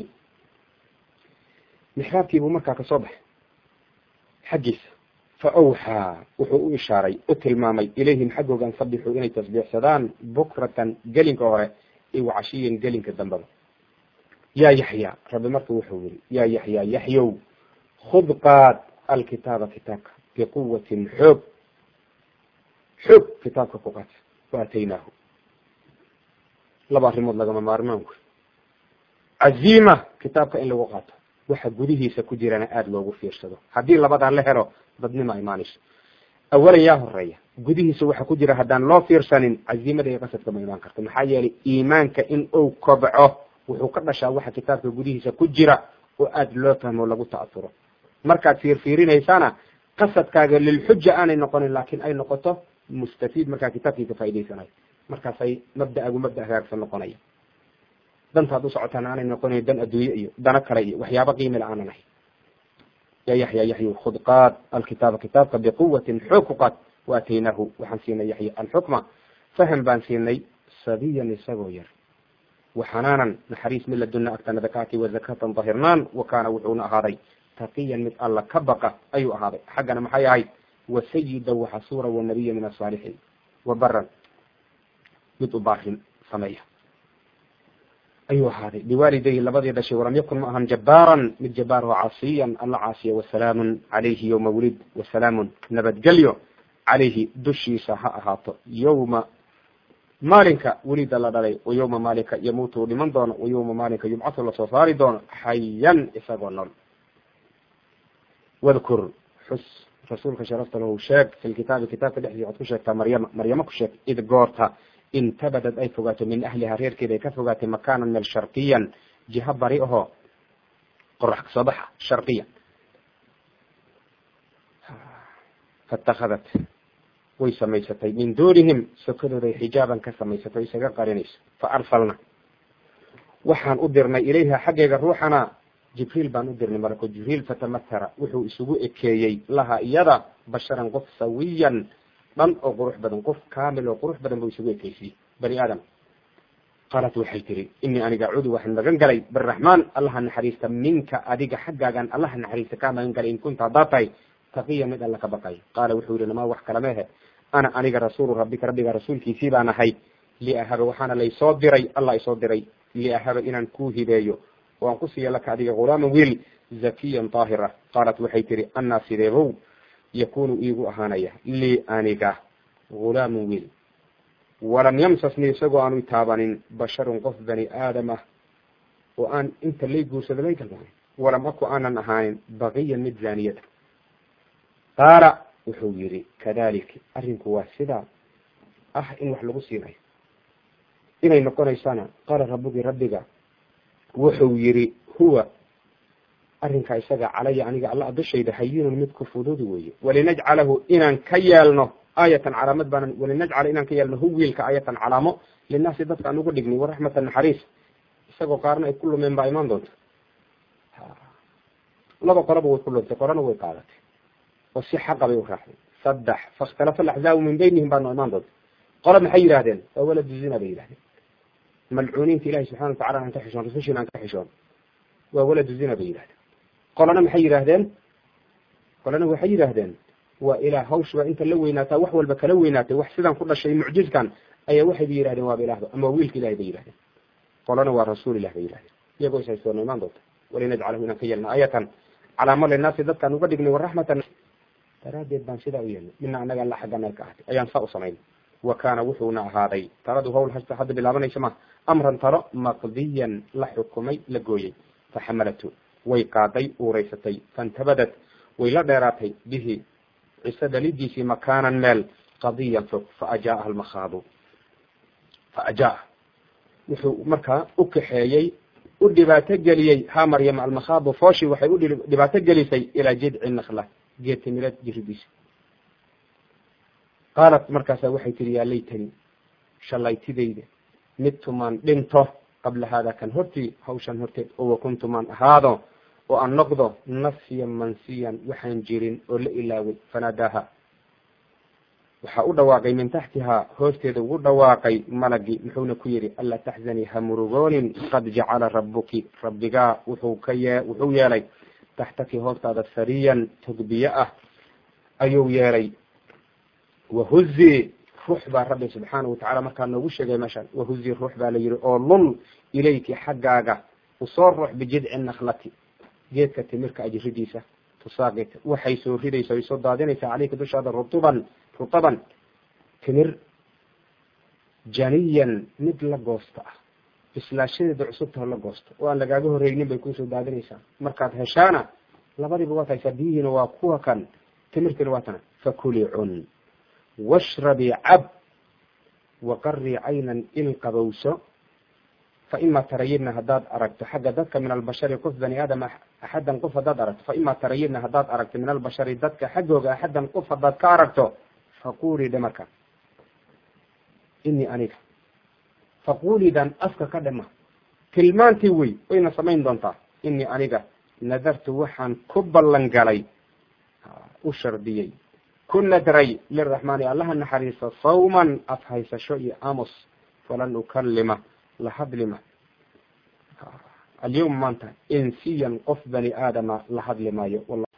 mixraabkii buu markaa kasoo baxay xaggiisa fa awxaa wuxuu u ishaaray u tilmaamay ilayhim xaggooga an sabixuu inay tasbiixsadaan bukratan gelinka hore iyo wacashiyan gelinka dambaba yaa yaxya rabbi marka wuxuu yiri yaa yaxya yaxyow khud qaad alkitaaba kitaabka biquwatin xoog xoog kitaabka ku qaad waataynaahu laba arrimood lagama maarmaan wey caziima kitaabka in lagu qaato waxa gudihiisa ku jirana aada loogu fiirsado haddii labadaa la helo dadnima imaanayso awalan yaa horeeya gudihiisa waxa ku jira haddaan loo fiirsanin caziimada iyo qasadka ma imaan karto maxaa yeelay iimaanka in uu kobco wuxuu ka dhashaa waxa kitaabka gudihiisa ku jira oo aada loo fahmo lagu ta'asuro markaad fiirfiirinaysana qasadkaaga lilxuja aanay noqonin laakiin ay noqoto mustafiid markaa kitaabkii ka faa'idaysanayo markaasay mabda'agu mabda hagaagsan noqonaya dantaad u socotaan aanay noqonayn dan adduunye iyo dana kale iyo waxyaaba qiimila aanan ahay ya yaxya yaxyu khud qaad alkitaaba kitaabka biquwatin xoog ku qaad waataynaahu waxaan siinay yaxya alxukma faham baan siinay sabiyan isagoo yar waxanaanan naxariis min laduna agtana dakaati wazakatan dahirnaan wa kaana wuxuuna ahaaday taqiyan mid alla ka baqa ayuu ahaaday xaggana maxay ahayd wasayida waxasuura wanabiya min asaalixiin wabaran mid u baarin sameeya ayuu ahaaday biwaalidayhi labadii dhashay walam yakun ma ahan jabbaaran mid jabbaar oo casiyan alla caasiya wasalaamun calayhi yowma wulid wasalaamun nabadgelyo calayhi dushiisa ha ahaato yowma maalinka welida la dhalay wa yowma maalinka yamuutu uu dhiman doono wa yowma maalinka yubcatu lasoo saari doono xayan isagoo nool wadkur xus rasuulka sharafta lahu sheeg fi lkitaabi kitaabka dhexdiisa waxaad ku sheegtaa maryama maryamo ku sheeg id goorta intabadad ay fogaato min ahliha reerkeeda ay ka fogaatay makaanan meel sharqiyan jiha bari ahoo qorax kasoo baxa sharqiya fatakhadat way samaysatay min duunihim sokadooday xijaaban ka samaysatay isaga qarinayso fa arsalna waxaan u dirnay ilayha xaggeega ruuxana jibriil baan u dirnay malako jibriil fatamathara wuxuu isugu ekeeyey laha iyada basharan qof sawiyan dhan oo qurux badan qof kaamil oo qurux badan buu isugu ekeysiyey bani aadam qaalat waxay tiri inii aniga acuudu waxaan magan galay biraxmaan allaha naxariista minka adiga xaggaagan allaha naxariista kaa magan galay in kunta haddaad tahay taqiya mid alla ka baqay qaala wuxuu yihi namaa wax kala mehe ana aniga rasuulu rabbika rabbiga rasuulkiisii baan ahay liahaba waxaana laysoo diray allah isoo diray liahaba inaan kuu hibeeyo oo aan ku siiya laka adiga ghulaaman wiil zakiyan daahira qaalat waxay tiri annaa sideebow yakunu iigu ahaanaya lii aniga ghulaaman wiil walam yamsasni isagoo aanu taabanin basharun qof bani aadam ah oo aan inta lay guursada lay galmaanin walam aku aanan ahaanin baqiyan mid zaaniyada qaala wuxuu yihi kadalika arrinku waa sidaa ah in wax lagu siinayo inay noqonaysana qaala rabbugii rabbiga wuxuu yihi huwa arrinkaa isaga calaya aniga alla dushayda hayinun mid ku fududi weeye walinajcalahu inaan ka yeelno aayatan calaamad baanan walinajcala inaan ka yeelno hu wiilka aayatan calaamo linaasi dadka aan ugu dhignay waraxmatan naxariis isagoo qaarna ay ku lumeen baa imaan doonta laba qolaba way ku luntay qorana way qaadatay oo si xaqa bay u raacday saddex fakhtalafa alaxzaabu min baynihim baana imaan doonta qola maxay yidhahdeen waa waladu zina bay yidhahdeen malcuuniinta ilahi subxana watacala aan ka xishoon rusushiina aan ka xishoon waa waladu zina bay yidhahdeen qolana maxay yidhaahdeen qolana waxay yidhaahdeen waa ilaah hawshba inta la weynaataa wax walba kala weynaatay wax sidan ku dhashay mucjizkan ayaa waxayba yidhahdeen waaba ilaahba ama waa wiilka ilahay bay yidhahdeen qolana waa rasuul ilah bay yidhahdeen iyagoo ishaystoona imaan doonta walinajcalahu inaan ka yeelna aayatan calaamo linaasi dadkaan uga dhignay waraxmatan daraaddeed baan sidaa u yeelnay mina anaga alla xaggana ka ahatay ayaan saa u samaynay وكان وحونا هذا ترى هو حتى حد بالله يسمى أمرا ترى مقضيا لحكمي لجوي فحملته ويقاطي وريستي فانتبدت وإلى ديراتي به عسد لدي في مكانا مال قضيا فأجاءها المخاض فأجاء وحو مركا أكحيي ودبات جليي ها مريم المخاض فاشي وحي ودبات جليسي إلى جذع النخلة جيت ميلاد جرديس قالت مركز وحي تري يا ليتني شليتي ديده مت من دنته قبل هذا كان هرتي هوشان هرتي وكنت من هذا وأن نقضه نسيا منسيا وحين جيرين ولا إلاوي فناداها وحاول دواقي من تحتها هرتي ذو دواقي ملقي محون كيري ألا تحزني همرغون قد جعل ربك ربك وحوكي وحو يالي تحتك هرت هذا سريا تقبيئة أيو يالي وهزي روح با ربي سبحانه وتعالى ما كان نوش جاي مشان وهزي روح با ليري أولل إليك حقاقة وصار روح بجذع النخلة جيتك تمرك أجرديسة تصاقت وحيث ريديسة يصد دادينيسة عليك دوش هذا رطبا رطبا تمر جانيا ندل قوستا إسلاشين دعصتها لقوستا وأن لقاقوه رينين بيكون سو دادينيسة مركات هشانا لبادي بواتا يسديهن وقوة كان تمرك الواتنا فكلي عن واشربي عب وقري عينا القبوس فإما ترين هداد أردت حق ذاتك من البشر قف بني آدم أحدا قف هداد أردت فإما ترين هداد أردت من البشر ذاتك حقه أحدا قف هداد كأردت فقولي دمك إني أنيك فقولي دان أفك كدمة كلمان تيوي وين سمين دونتا إني أنيك نذرت وحن كبا لنقلي أشرديي كنا دري للرحمن الله النحريص صوما أفهيس شوي أمس فلن أكلمه لحد لما اليوم ما أنت إنسيا قف بني آدم لحد لما